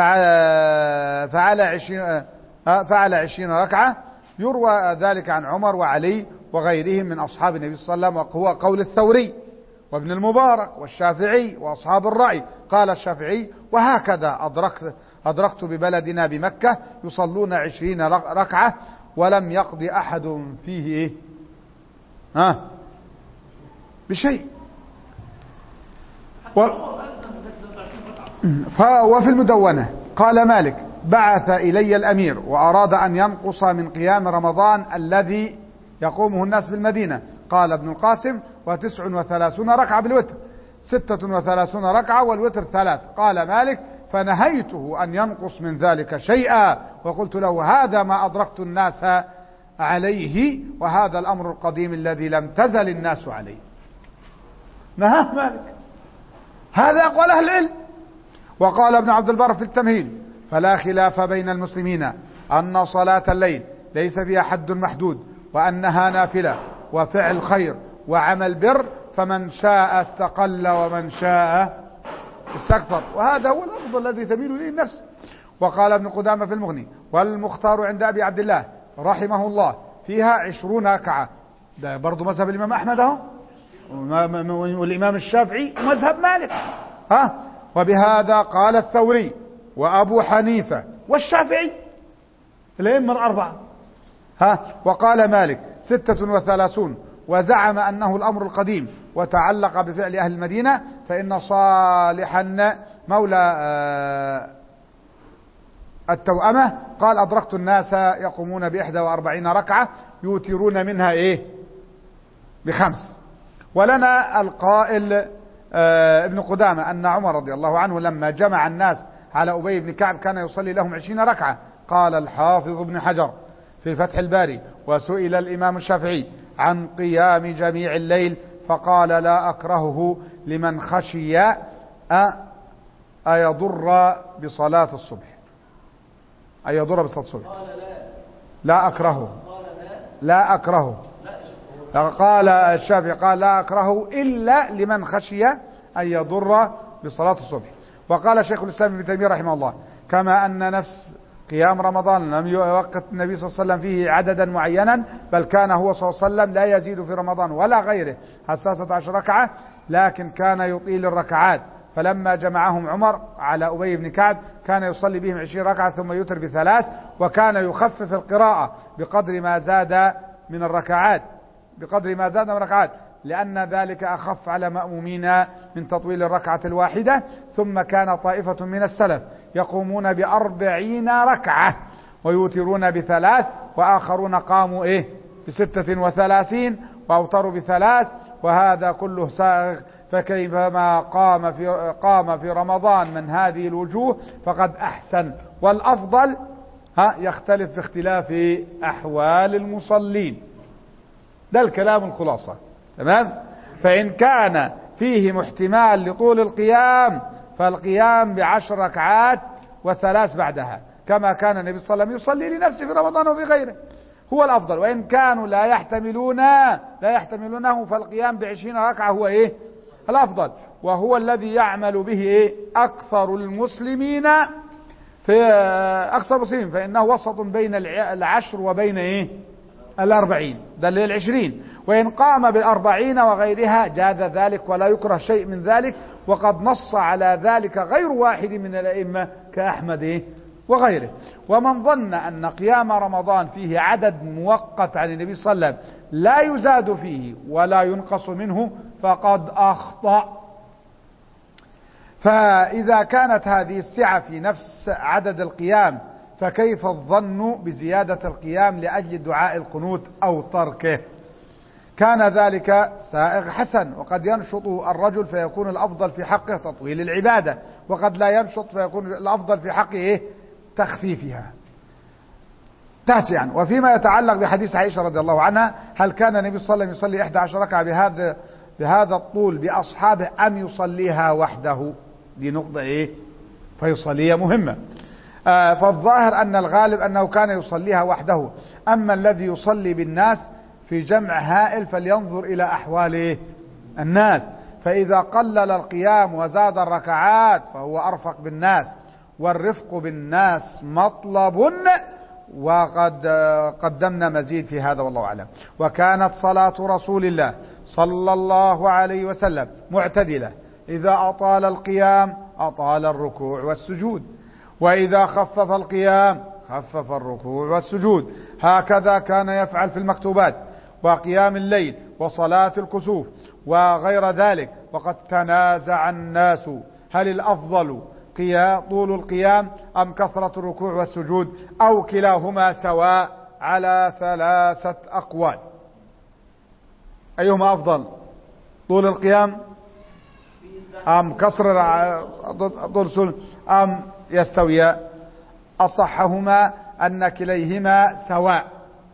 فعل 20 ركعة. يروى ذلك عن عمر وعلي وغيرهم من أصحاب النبي صلى الله عليه وسلم، وهو قول الثوري وابن المبارك والشافعي وأصحاب الرأي. قال الشافعي: وهكذا أدركت ببلدنا بمكة يصلون 20 ركعة ولم يقضي أحد فيه بشيء. وفي المدونة قال مالك: بعث إلي الأمير وأراد أن ينقص من قيام رمضان الذي يقومه الناس بالمدينة. قال ابن القاسم: 39 ركعة بالوتر، 36 ركعة والوتر 3. قال مالك: فنهيته أن ينقص من ذلك شيئا، وقلت له: هذا ما أدركت الناس عليه، وهذا الأمر القديم الذي لم تزل الناس عليه. نهاه مالك، هذا أقوال أهل العلم. وقال ابن عبد البر في التمهيد: فلا خلاف بين المسلمين أن صلاة الليل ليس فيها حد محدود، وأنها نافلة وفعل خير وعمل بر، فمن شاء استقل ومن شاء استكثر، وهذا هو الأفضل الذي تميل إليه النفس. وقال ابن قدامة في المغني: والمختار عند أبي عبد الله رحمه الله فيها 20 ركعة. ده برضو مذهب الإمام أحمد اهو، والإمام الشافعي مذهب مالك. وبهذا قال الثوري وأبو حنيفة والشافعي، الأئمة الأربعة. وقال مالك 36، وزعم أنه الأمر القديم وتعلق بفعل أهل المدينة، فإن صالحا مولى التوأمة قال: أدركت الناس يقومون ب41 ركعة يوترون منها ب5. ولنا القائل ابن قدامة أن عمر رضي الله عنه لما جمع الناس على أبي بن كعب كان يصلي لهم 20 ركعة. قال الحافظ ابن حجر في فتح الباري: وسئل الإمام الشافعي عن قيام جميع الليل فقال: لا أكرهه لمن خشي أيضر بصلاة الصبح. أيضر بصلاة الصبح. لا أكرهه، لا أكرهه. قال الشافعي قال: لا أكرهه إلا لمن خشي أن يضر بصلاة الصبح. وقال شيخ الإسلام ابن تيمية رحمه الله: كما أن نفس قيام رمضان لم يوقت النبي صلى الله عليه وسلم فيه عددا معينا، بل كان هو صلى الله عليه وسلم لا يزيد في رمضان ولا غيره 16 ركعة، لكن كان يطيل الركعات. فلما جمعهم عمر على أبي بن كعب كان يصلي بهم 20 ركعة ثم يوتر ب3، وكان يخفف القراءة بقدر ما زاد من الركعات، لأن ذلك أخف على مأمومين من تطويل الركعة الواحدة. ثم كان طائفة من السلف يقومون ب40 ركعة ويوترون ب3، وآخرون قاموا ب36 وأوتروا ب3، وهذا كله سائغ. فكيفما قام في رمضان من هذه الوجوه فقد أحسن، والأفضل يختلف في اختلاف أحوال المصلين. ده الكلام الخلاصة، تمام؟ فإن كان فيه احتمال لطول القيام فالقيام ب10 ركعات و3 بعدها، كما كان النبي صلى الله عليه وسلم يصلي لنفسه في رمضان وفي غيره، هو الأفضل. وإن كانوا لا يحتملونه فالقيام ب20 ركعة هو الأفضل، وهو الذي يعمل به أكثر المسلمين فإنه وسط بين 10 وبين 40، ده اللي 20. وإن قام ب40 وغيرها جاز ذلك ولا يكره شيء من ذلك، وقد نص على ذلك غير واحد من الأئمة كأحمد وغيره. ومن ظن أن قيام رمضان فيه عدد مؤقت عن النبي صلى الله عليه وسلم لا يزاد فيه ولا ينقص منه فقد أخطأ. فإذا كانت هذه السعة في نفس عدد القيام، فكيف الظن بزيادة القيام لأجل دعاء القنوت أو تركه؟ كان ذلك سائغ حسن، وقد ينشط الرجل فيكون الأفضل في حقه تطويل العبادة، وقد لا ينشط فيكون الأفضل في حقه تخفيفها. 9. وفيما يتعلق بحديث عائشة رضي الله عنها: هل كان النبي صلى الله عليه وسلم يصلي 11 ركعة بهذا الطول بأصحابه أم يصليها وحده؟ دي نقطة فيصليها مهمة. فالظاهر أن الغالب أنه كان يصليها وحده، أما الذي يصلي بالناس في جمع هائل فلينظر إلى أحوال الناس، فإذا قلل القيام وزاد الركعات فهو أرفق بالناس، والرفق بالناس مطلب، وقد قدمنا مزيد في هذا والله أعلم. وكانت صلاة رسول الله صلى الله عليه وسلم معتدلة، إذا أطال القيام أطال الركوع والسجود، وإذا خفف القيام خفف الركوع والسجود. هكذا كان يفعل في المكتوبات وقيام الليل وصلاة الكسوف وغير ذلك، وقد تنازع الناس هل الأفضل طول القيام أم كثرة الركوع والسجود أو كلاهما سواء على 3 أقوال. أيهما أفضل، طول القيام أم كسر طول السجود أم يستويا؟ أصحهما أن كليهما سواء.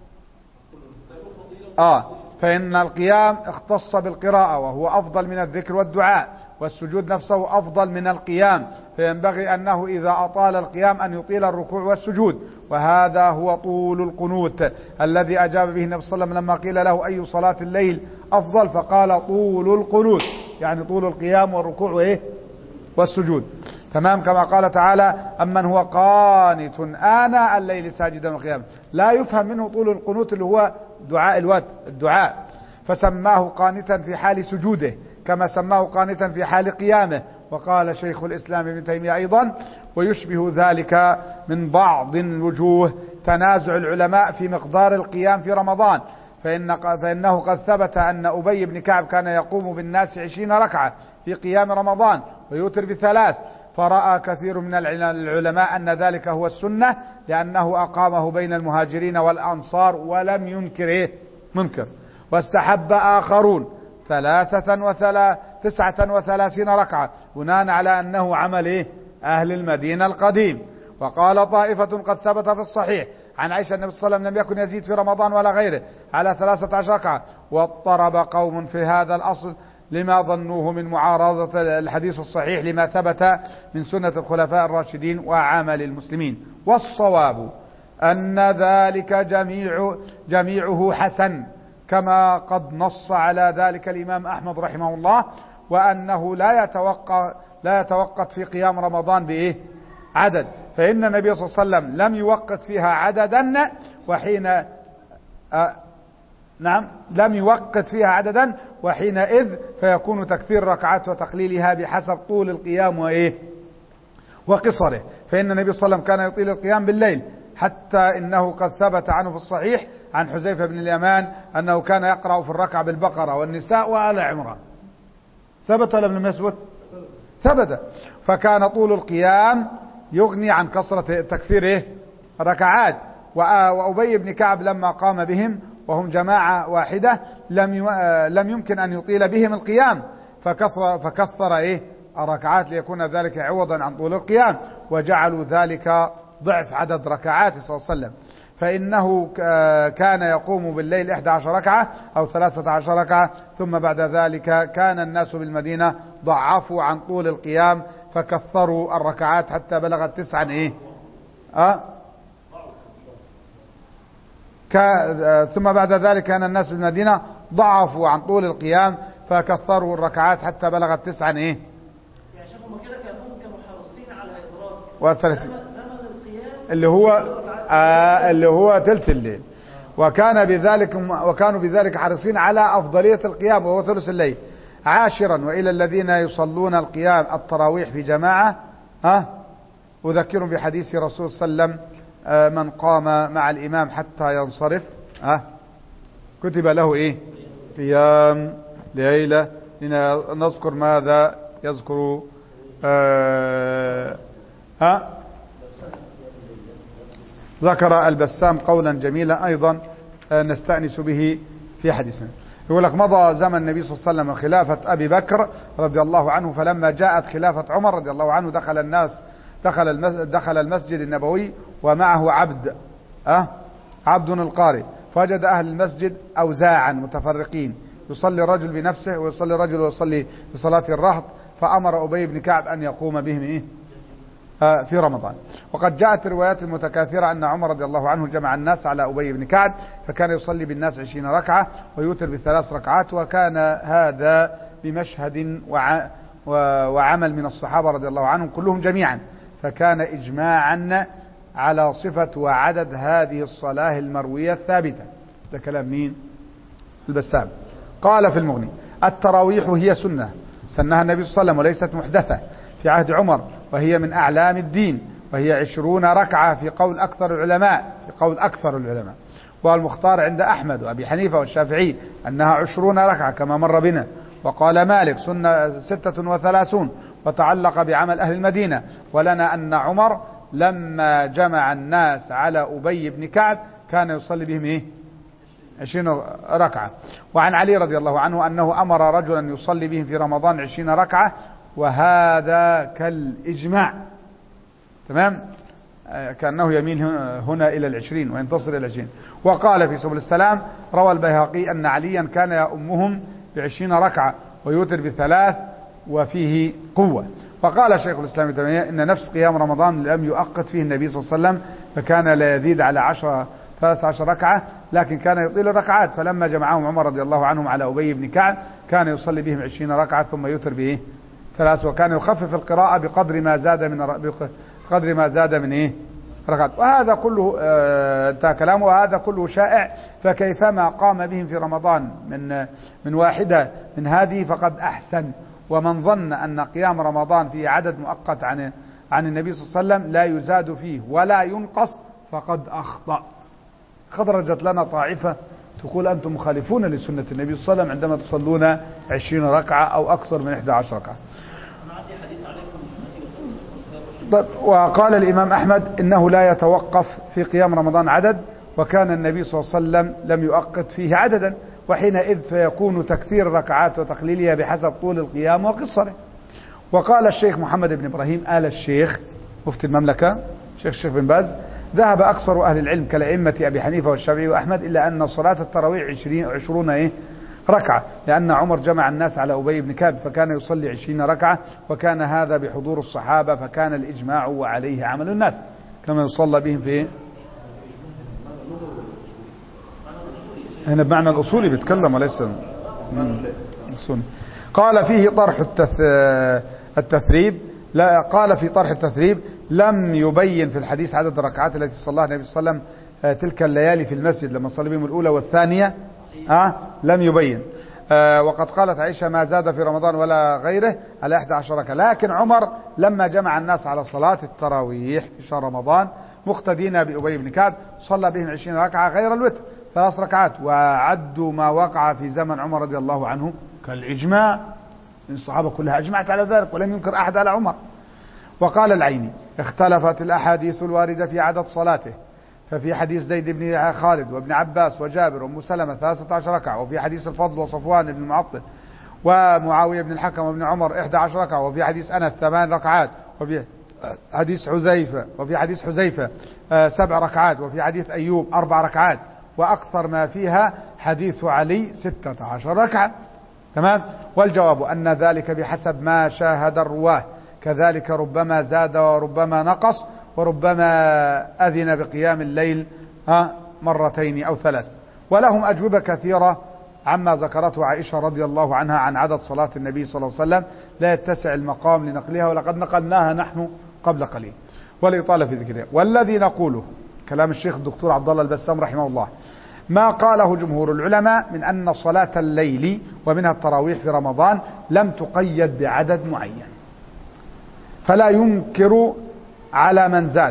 فإن القيام اختص بالقراءة وهو أفضل من الذكر والدعاء، والسجود نفسه أفضل من القيام، فينبغي أنه إذا أطال القيام أن يطيل الركوع والسجود، وهذا هو طول القنوت الذي أجاب به النبي صلى الله عليه وسلم لما قيل له أي صلاة الليل أفضل، فقال طول القنوت، يعني طول القيام والركوع والسجود. تمام، كما قال تعالى أمن هو قانت آناء الليل ساجدا وقياما، لا يفهم منه طول القنوت اللي هو الدعاء، فسماه قانتا في حال سجوده كما سماه قانتا في حال قيامه. وقال شيخ الإسلام ابن تيمية أيضا ويشبه ذلك من بعض الوجوه تنازع العلماء في مقدار القيام في رمضان، فإنه قد ثبت أن أبي بن كعب كان يقوم بالناس 20 ركعة في قيام رمضان ويوتر ب3، فرأى كثير من العلماء أن ذلك هو السنة لأنه أقامه بين المهاجرين والأنصار ولم منكر. واستحب آخرون 39 ركعة بناء على أنه عمل أهل المدينة القديم. وقال طائفة قد ثبت في الصحيح عن عائشة النبي صلى الله عليه وسلم لم يكن يزيد في رمضان ولا غيره على 13 ركعة. واضطرب قوم في هذا الأصل لما ظنوه من معارضة الحديث الصحيح لما ثبت من سنة الخلفاء الراشدين وعمل المسلمين. والصواب أن ذلك جميعه حسن كما قد نص على ذلك الإمام أحمد رحمه الله، وأنه لا يتوقت في قيام رمضان عدد، فإن النبي صلى الله عليه وسلم لم يوقت فيها عددا لم يوقت فيها عددا، وحينئذ فيكون تكثير ركعات وتقليلها بحسب طول القيام وقصره. فإن النبي صلى الله عليه وسلم كان يطيل القيام بالليل، حتى إنه قد ثبت عنه في الصحيح عن حذيفة بن اليمان أنه كان يقرأ في الركعة بالبقرة والنساء وآل عمران. ثبت ولا لم يثبت؟ ثبت. فكان طول القيام يغني عن كثرة تكثير الركعات. وأبي بن كعب لما قام بهم وهم جماعة واحدة لم يمكن أن يطيل بهم القيام، فكثر الركعات ليكون ذلك عوضا عن طول القيام، وجعلوا ذلك ضعف عدد ركعات صلى الله عليه وسلم. فإنه كان يقوم بالليل 11 ركعة أو 13 ركعة، ثم بعد ذلك كان الناس بالمدينة ضعفوا عن طول القيام فكثروا الركعات حتى بلغت 9 ثم بعد ذلك كان الناس بالمدينة ضعفوا عن طول القيام فكثروا الركعات حتى بلغت 9 يعني شافوا كده كانوا حريصين على إدراك زمن القيام اللي هو ثلث الليل، وكانوا بذلك حريصين على أفضلية القيام وهو ثلث الليل. 10 وإلى الذين يصلون القيام التراويح في جماعة أذكرهم بحديث رسول صلى الله عليه وسلم من قام مع الإمام حتى ينصرف كتب له قيام ليلة. نذكر ماذا يذكر ذكر البسام قولا جميلا أيضا نستأنس به في حديثنا. يقول لك مضى زمن النبي صلى الله عليه وسلم خلافة أبي بكر رضي الله عنه، فلما جاءت خلافة عمر رضي الله عنه دخل المسجد النبوي ومعه عبد القارئ، فوجد أهل المسجد أوزاعا متفرقين، يصلي الرجل بنفسه ويصلي الرجل ويصلي بصلاة الرهط، فأمر أبي بن كعب أن يقوم بهم في رمضان. وقد جاءت الروايات المتكاثرة أن عمر رضي الله عنه جمع الناس على أبي بن كعب، فكان يصلي بالناس 20 ركعة ويوتر ب3 ركعات، وكان هذا بمشهد وعمل من الصحابة رضي الله عنهم كلهم جميعا، فكان إجماعا على صفة وعدد هذه الصلاة المروية الثابتة. ده كلام مين؟ البسام. قال في المغني التراويح هي سنة سنها النبي صلى الله عليه وسلم وليست محدثة في عهد عمر، وهي من أعلام الدين، وهي 20 ركعة في قول أكثر العلماء. والمختار عند أحمد وأبي حنيفة والشافعي أنها 20 ركعة كما مر بنا، وقال مالك سنة 36 وتعلق بعمل أهل المدينة. ولنا أن عمر لما جمع الناس على أبي بن كعب كان يصلي بهم 20 ركعة. وعن علي رضي الله عنه أنه أمر رجلا يصلي بهم في رمضان 20 ركعة، وهذا كالإجماع. تمام، كأنه يميل هنا إلى 20 وينتصر إلى 20. وقال في سبل السلام روى البيهقي أن عليا كان يؤمهم ب20 ركعة ويوتر ب3 وفيه قوة. وقال شيخ الإسلام ابن تيمية إن نفس قيام رمضان لم يؤقت فيه النبي صلى الله عليه وسلم، فكان لا يزيد على 13 ركعة، لكن كان يطيل الركعات. فلما جمعهم عمر رضي الله عنهم على أبي بن كعب كان يصلي بهم 20 ركعة ثم يوتر به 3، وكان يخفف القراءة بقدر ما زاد من ركعات. وهذا كله انتهى كلامه، وهذا كله شائع. فكيفما قام بهم في رمضان من واحدة من هذه فقد أحسن. ومن ظن أن قيام رمضان فيه عدد مؤقت عن النبي صلى الله عليه وسلم لا يزاد فيه ولا ينقص فقد أخطأ. خرجت لنا طائفة تقول أنتم مخالفون لسنة النبي صلى الله عليه وسلم عندما تصلون 20 ركعة أو أكثر من 11 ركعة. وقال الإمام أحمد إنه لا يتوقف في قيام رمضان عدد، وكان النبي صلى الله عليه وسلم لم يؤقت فيه عددا، وحينئذ فيكون تكثير الركعات وتقليلها بحسب طول القيام وقصره. وقال الشيخ محمد بن إبراهيم آل الشيخ مفتي المملكة الشيخ بن باز ذهب أكثر أهل العلم كالأئمة أبي حنيفة والشافعي وأحمد إلا أن صلاة التراويح 20 ركعة، لأن عمر جمع الناس على أبي بن كعب فكان يصلي 20 ركعة، وكان هذا بحضور الصحابة، فكان الإجماع وعليه عمل الناس كما يصلى بهم في هنا بمعنى الأصولي بيتكلم وليس السني. قال فيه طرح التثريب، لا قال في طرح التثريب لم يبين في الحديث عدد الركعات التي صلاها النبي صلى الله عليه وسلم تلك الليالي في المسجد لما صلى بهم الأولى والثانية، لم يبين. وقد قالت عائشة ما زاد في رمضان ولا غيره على 11 ركعة. لكن عمر لما جمع الناس على صلاة التراويح في شهر رمضان مقتدين بأبي بن كعب صلى بهم 20 ركعة غير الوتر 3 ركعات، وعدوا ما وقع في زمن عمر رضي الله عنه كالإجماع، الصحابة كلها أجمعت على ذلك ولم ينكر أحد على عمر. وقال العيني اختلفت الأحاديث الواردة في عدد صلاته، ففي حديث زيد بن خالد وابن عباس وجابر وأم سلمة 13 ركعة، وفي حديث الفضل وصفوان بن المعطل ومعاوية بن الحكم وابن عمر 11 ركعة، وفي حديث أنس 8 ركعات، وفي حديث حذيفة 7 ركعات، وفي حديث أيوب 4 ركعات، وأكثر ما فيها حديث علي 16 ركعة. تمام. والجواب أن ذلك بحسب ما شاهد الرواه، كذلك ربما زاد وربما نقص، وربما أذن بقيام الليل 2 أو 3. ولهم أجوبة كثيرة عما ذكرته عائشة رضي الله عنها عن عدد صلاة النبي صلى الله عليه وسلم لا يتسع المقام لنقلها، ولقد نقلناها نحن قبل قليل والإطالة في ذكرها. والذي نقوله كلام الشيخ الدكتور عبد الله البسام رحمه الله ما قاله جمهور العلماء من أن صلاة الليل ومنها التراويح في رمضان لم تقيد بعدد معين، فلا ينكر على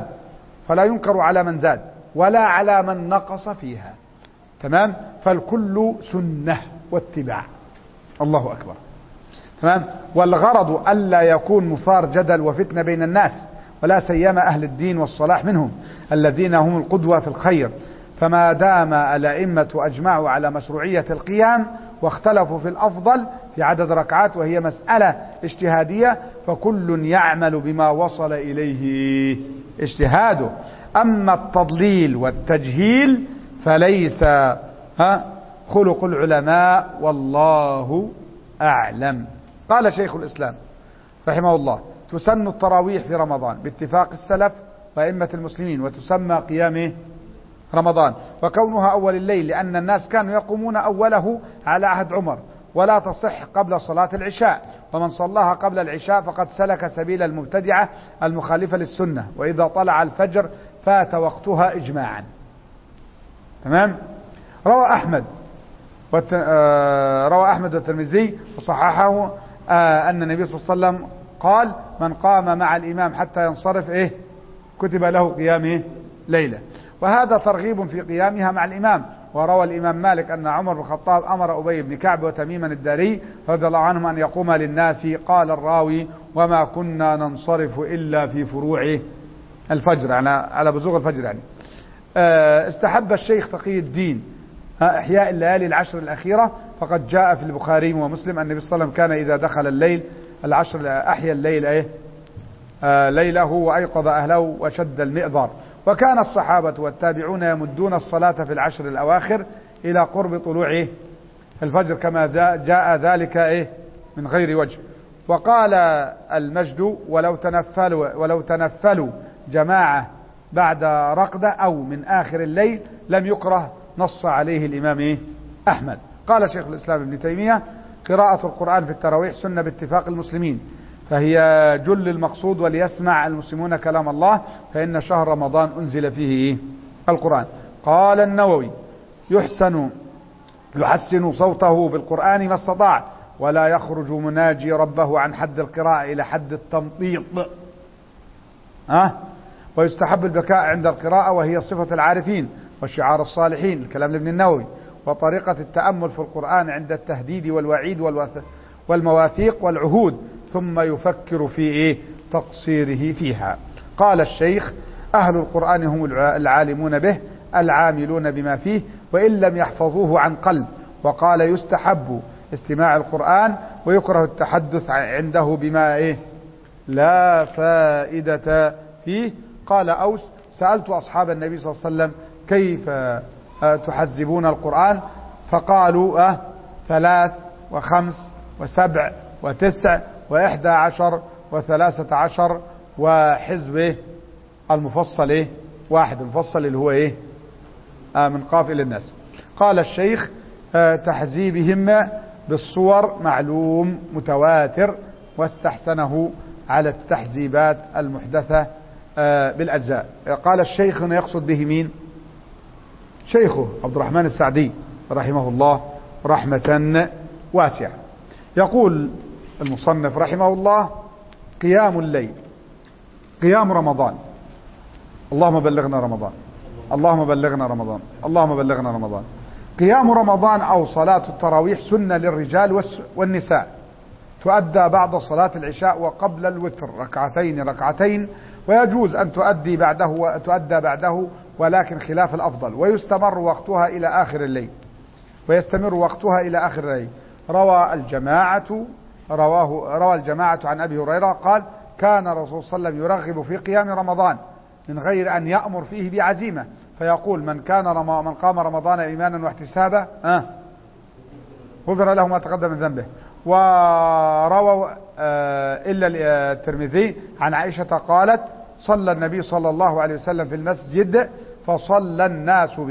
من زاد ولا على من نقص فيها. تمام. فالكل سنة واتباع. الله أكبر. تمام. والغرض ألا يكون مثار جدل وفتنة بين الناس، ولا سيما أهل الدين والصلاح منهم الذين هم القدوة في الخير. فما دام الأئمة أجمعوا على مشروعية القيام واختلفوا في الأفضل في عدد ركعات وهي مسألة اجتهادية، فكل يعمل بما وصل إليه اجتهاده. أما التضليل والتجهيل فليس خلق العلماء والله أعلم. قال شيخ الإسلام رحمه الله تسن التراويح في رمضان باتفاق السلف وأئمة المسلمين، وتسمى قيام رمضان، وكونها أول الليل لأن الناس كانوا يقومون أوله على عهد عمر، ولا تصح قبل صلاة العشاء، ومن صلاها قبل العشاء فقد سلك سبيل المبتدعة المخالفة للسنة، وإذا طلع الفجر فات وقتها إجماعا. تمام. روى أحمد والترمذي وصححه أن النبي صلى الله عليه وسلم قال من قام مع الإمام حتى ينصرف كتب له قيام ليلة. وهذا ترغيب في قيامها مع الإمام، وروى الإمام مالك أن عمر بن الخطاب أمر أبي بن كعب وتميما الداري رضي الله عنهم أن يقوم للناس. قال الراوي وما كنا ننصرف إلا في فروع الفجر، على بزوغ الفجر يعني. استحب الشيخ تقي الدين إحياء الليالي العشر الأخيرة، فقد جاء في البخاري ومسلم أن النبي صلى الله عليه وسلم كان إذا دخل الليل العشر أحيا الليل ليله وأيقظ أهله وشد المئذر. وكان الصحابة والتابعون يمدون الصلاة في العشر الأواخر إلى قرب طلوع الفجر كما جاء ذلك من غير وجه. وقال المجد ولو تنفلوا جماعة بعد رقدة أو من آخر الليل لم يكره، نص عليه الإمام أحمد. قال شيخ الإسلام ابن تيمية قراءة القرآن في التراويح سنة باتفاق المسلمين، فهي جل المقصود وليسمع المسلمون كلام الله، فإن شهر رمضان أنزل فيه القرآن. قال النووي يحسن صوته بالقرآن ما استطاع، ولا يخرج مناجي ربه عن حد القراءة إلى حد التمطيط. ويستحب البكاء عند القراءة، وهي صفة العارفين وشعار الصالحين، الكلام لابن النووي. وطريقة التأمل في القرآن عند التهديد والوعيد والمواثيق والعهود، ثم يفكر في تقصيره فيها. قال الشيخ أهل القرآن هم العالمون به العاملون بما فيه وإن لم يحفظوه عن قلب. وقال يستحب استماع القرآن ويكره التحدث عنده بما لا فائدة فيه. قال أوس سألت أصحاب النبي صلى الله عليه وسلم كيف تحزبون القرآن؟ فقالوا 3 و5 و7 و9 و11 و13 وحزب المفصل واحد، المفصل اللي هو من قاف إلى الناس. قال الشيخ تحزيبهم بالصور معلوم متواتر، واستحسنه على التحزيبات المحدثة بالأجزاء. قال الشيخ هنا يقصد به مين؟ شيخه عبد الرحمن السعدي رحمه الله رحمة واسعة. يقول المصنف رحمه الله قيام الليل، قيام رمضان، اللهم بلغنا رمضان، اللهم بلغنا رمضان، اللهم بلغنا رمضان. قيام رمضان أو صلاة التراويح سنة للرجال والنساء، تؤدى بعد صلاة العشاء وقبل الوتر ركعتين، ويجوز أن تؤدى بعده ولكن خلاف الأفضل، ويستمر وقتها إلى آخر الليل. روى الجماعة عن أبي هريرة قال كان الرسول صلى الله عليه وسلم يرغب في قيام رمضان من غير أن يأمر فيه بعزيمة، فيقول من قام رمضان إيمانا واحتسابا غفر له ما تقدم من ذنبه. وروى إلا الترمذي عن عائشة قالت صلى النبي صلى الله عليه وسلم في المسجد فصلى الناس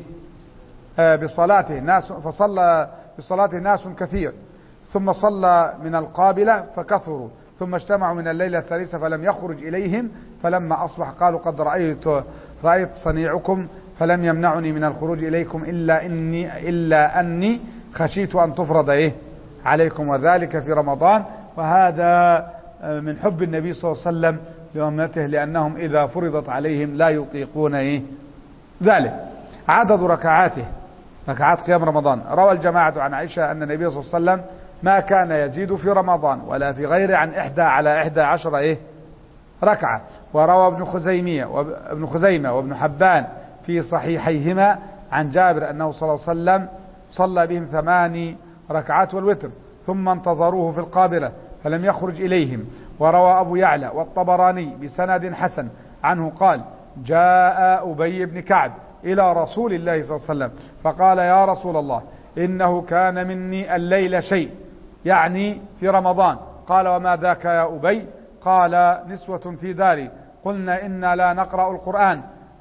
فصلى بصلاته ناس كثير، ثم صلى من القابلة فكثروا، ثم اجتمعوا من الليلة الثالثة فلم يخرج إليهم، فلما أصبح قالوا قد رأيت صنيعكم فلم يمنعني من الخروج إليكم إلا أني خشيت أن تفرض عليكم، وذلك في رمضان. وهذا من حب النبي صلى الله عليه وسلم لأمته، لأنهم إذا فرضت عليهم لا يطيقون ذلك. عدد ركعات قيام رمضان، روى الجماعة عن عائشة أن النبي صلى الله عليه وسلم ما كان يزيد في رمضان ولا في غيره عن 11 ركعة. وروى ابن خزيمة وابن حبان في صحيحيهما عن جابر أنه صلى الله عليه وسلم صلى بهم 8 ركعات والوتر، ثم انتظروه في القابلة فلم يخرج إليهم. وروى أبو يعلى والطبراني بسند حسن عنه قال جاء أبي بن كعب إلى رسول الله صلى الله عليه وسلم فقال يا رسول الله إنه كان مني الليل شيء، يعني في رمضان. قال وما ذاك يا أبي؟ قال نسوة في داري قلنا إنا لا نقرأ القرآن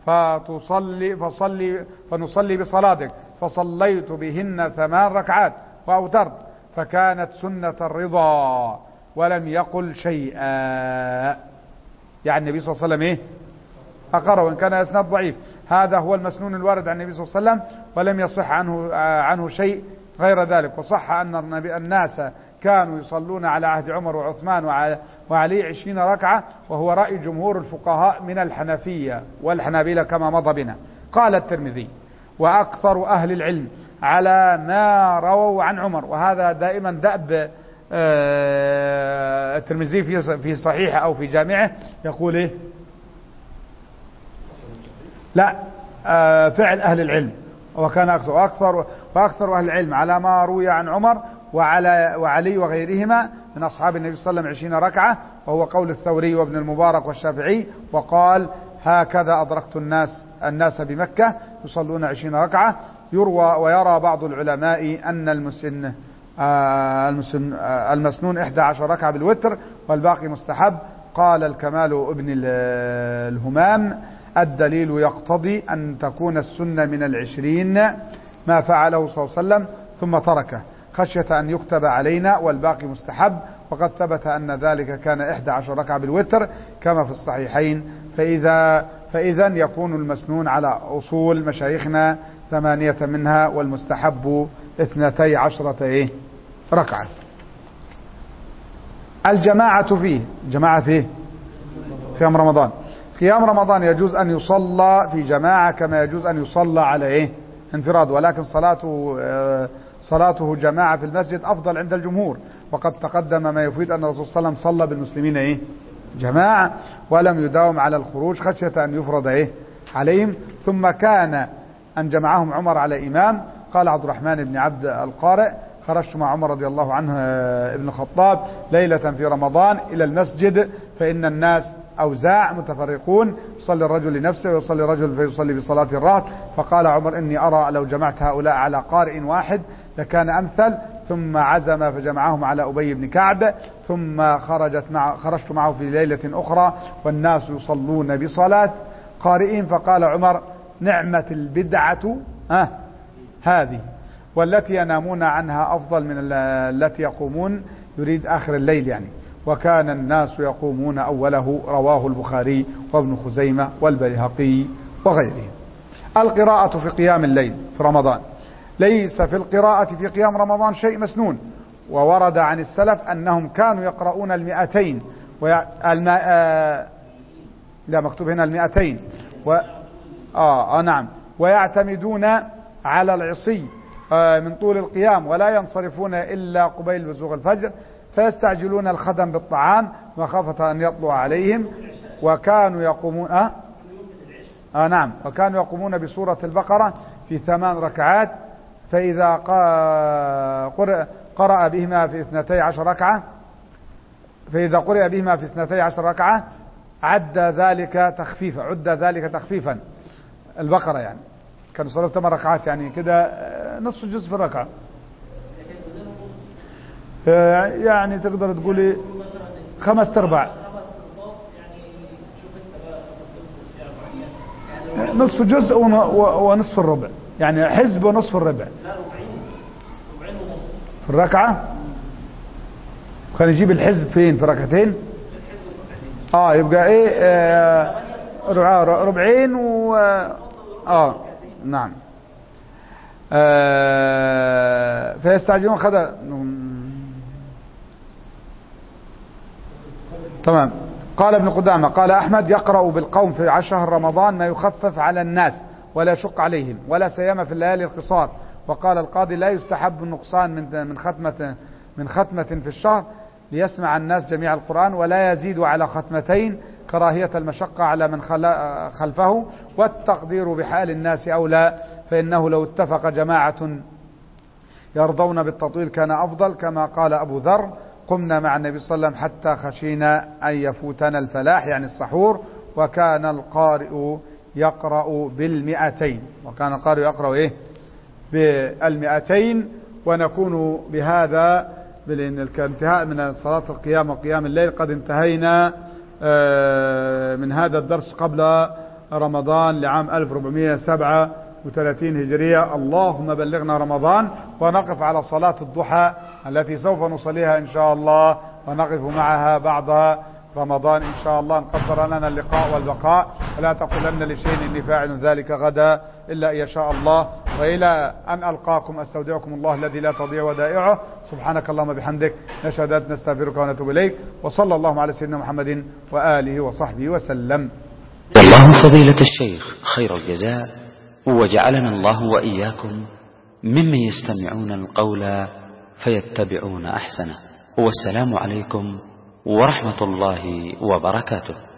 فنصلي بصلاتك، فصليت بهن 8 ركعات وأوترت، فكانت سنة الرضا ولم يقل شيئا. يعني النبي صلى الله عليه وسلم أقر، وإن كان إسناد ضعيف. هذا هو المسنون الوارد عن النبي صلى الله عليه وسلم، ولم يصح عنه شيء غير ذلك. وصح أن الناس كانوا يصلون على عهد عمر وعثمان وعلي 20 ركعة، وهو رأي جمهور الفقهاء من الحنفية والحنابلة كما مضى بنا. قال الترمذي وأكثر أهل العلم على ما رووا عن عمر. وهذا دائما دأب الترمذي في صحيحه أو في جامعه، يقول إيه؟ لا، فعل أهل العلم، وكان وأكثر أهل العلم على ما روي عن عمر وعلي وغيرهما من أصحاب النبي صلى الله عليه وسلم 20 ركعة، وهو قول الثوري وابن المبارك والشافعي. وقال: هكذا أدركت الناس بمكة يصلون 20 ركعة. ويرى بعض العلماء أن المسنون 11 ركعة بالوتر والباقي مستحب. قال الكمال ابن الهمام: الدليل يقتضي أن تكون السنة من 20 ما فعله صلى الله عليه وسلم ثم تركه خشية أن يكتب علينا، والباقي مستحب. وقد ثبت أن ذلك كان 11 ركعة بالوتر كما في الصحيحين. فإذا يكون المسنون على أصول مشايخنا 8 منها، والمستحب 12 ركعة. الجماعة فيه قيام رمضان. قيام رمضان يجوز أن يصلى في جماعة كما يجوز أن يصلى على انفراد، ولكن صلاته جماعة في المسجد أفضل عند الجمهور. وقد تقدم ما يفيد أن الرسول صلى الله عليه وسلم صلى بالمسلمين جماعة، ولم يداوم على الخروج خشية أن يفرض عليهم. ثم كان أن جمعهم عمر على إمام. قال عبد الرحمن بن عبد القارئ: خرجت مع عمر رضي الله عنه ابن الخطاب ليلة في رمضان إلى المسجد، فإن الناس أوزاع متفرقون، يصلي الرجل لنفسه ويصلي الرجل فيصلي بصلاة الرهط. فقال عمر: إني أرى لو جمعت هؤلاء على قارئ واحد لكان أمثل. ثم عزم فجمعهم على أبي بن كعب. ثم خرجت معه في ليلة أخرى والناس يصلون بصلاة قارئين. فقال عمر: نعمة البدعة هذه، والتي ينامون عنها أفضل من التي يقومون، يريد آخر الليل يعني. وكان الناس يقومون أوله. رواه البخاري وابن خزيمة والبيهقي وغيرهم. القراءة في قيام الليل في رمضان. ليس في القراءة في قيام رمضان شيء مسنون، وورد عن السلف أنهم كانوا يقرؤون 200 لا، مكتوب هنا 200 نعم، ويعتمدون على العصي من طول القيام، ولا ينصرفون إلا قبيل بزوغ الفجر، فيستعجلون الخدم بالطعام مخافة أن يطلع عليهم. وكانوا يقومون نعم، وكانوا يقومون بسورة البقرة في 8 ركعات، فإذا قرأ بهما في 12 ركعة، فإذا قرأ بهما في 12 ركعة عد ذلك تخفيفا. البقرة يعني كانوا صلاة 8 ركعات، يعني كده نصف جزء في الركعة، يعني تقدر تقولي 5/4، نصف جزء ونصف الربع، يعني حزب ونصف الربع في الركعة. كان يجيب الحزب فين؟ في ركعتين. يبقى ربعين نعم. فيستعجلون تمام. قال ابن قدامة: قال أحمد: يقرأ بالقوم في شهر رمضان ما يخفف على الناس ولا يشق عليهم، ولا سيما في الليالي القصار. وقال القاضي: لا يستحب النقصان من ختمة في الشهر ليسمع الناس جميع القرآن، ولا يزيد على ختمتين كراهية المشقة على من خلفه، والتقدير بحال الناس أولى، فإنه لو اتفق جماعة يرضون بالتطويل كان أفضل. كما قال أبو ذر: قمنا مع النبي صلى الله عليه وسلم حتى خشينا أن يفوتنا الفلاح، يعني السحور. وكان القارئ يقرأ بال200، وكان القارئ يقرأ بال200. ونكون بهذا بالانتهاء من صلاة القيام وقيام الليل قد انتهينا من هذا الدرس قبل رمضان لعام 1437 هجرية. اللهم بلغنا رمضان، ونقف على صلاة الضحى التي سوف نصليها إن شاء الله، ونقف معها بعد رمضان إن شاء الله. قدر لنا اللقاء والبقاء، ولا تقولن لشيء إني فاعل ذلك غدا إلا إن شاء الله. وإلى أن ألقاكم أستودعكم الله الذي لا تضيع ودائعه. سبحانك اللهم بحمدك، نشهد أن نستغفرك ونتوب إليك، وصلى الله على سيدنا محمد وآله وصحبه وسلم. الله فضيلة الشيخ خير الجزاء وجعلنا الله وإياكم ممن يستمعون القول فيتبعون أحسنه. والسلام عليكم ورحمة الله وبركاته.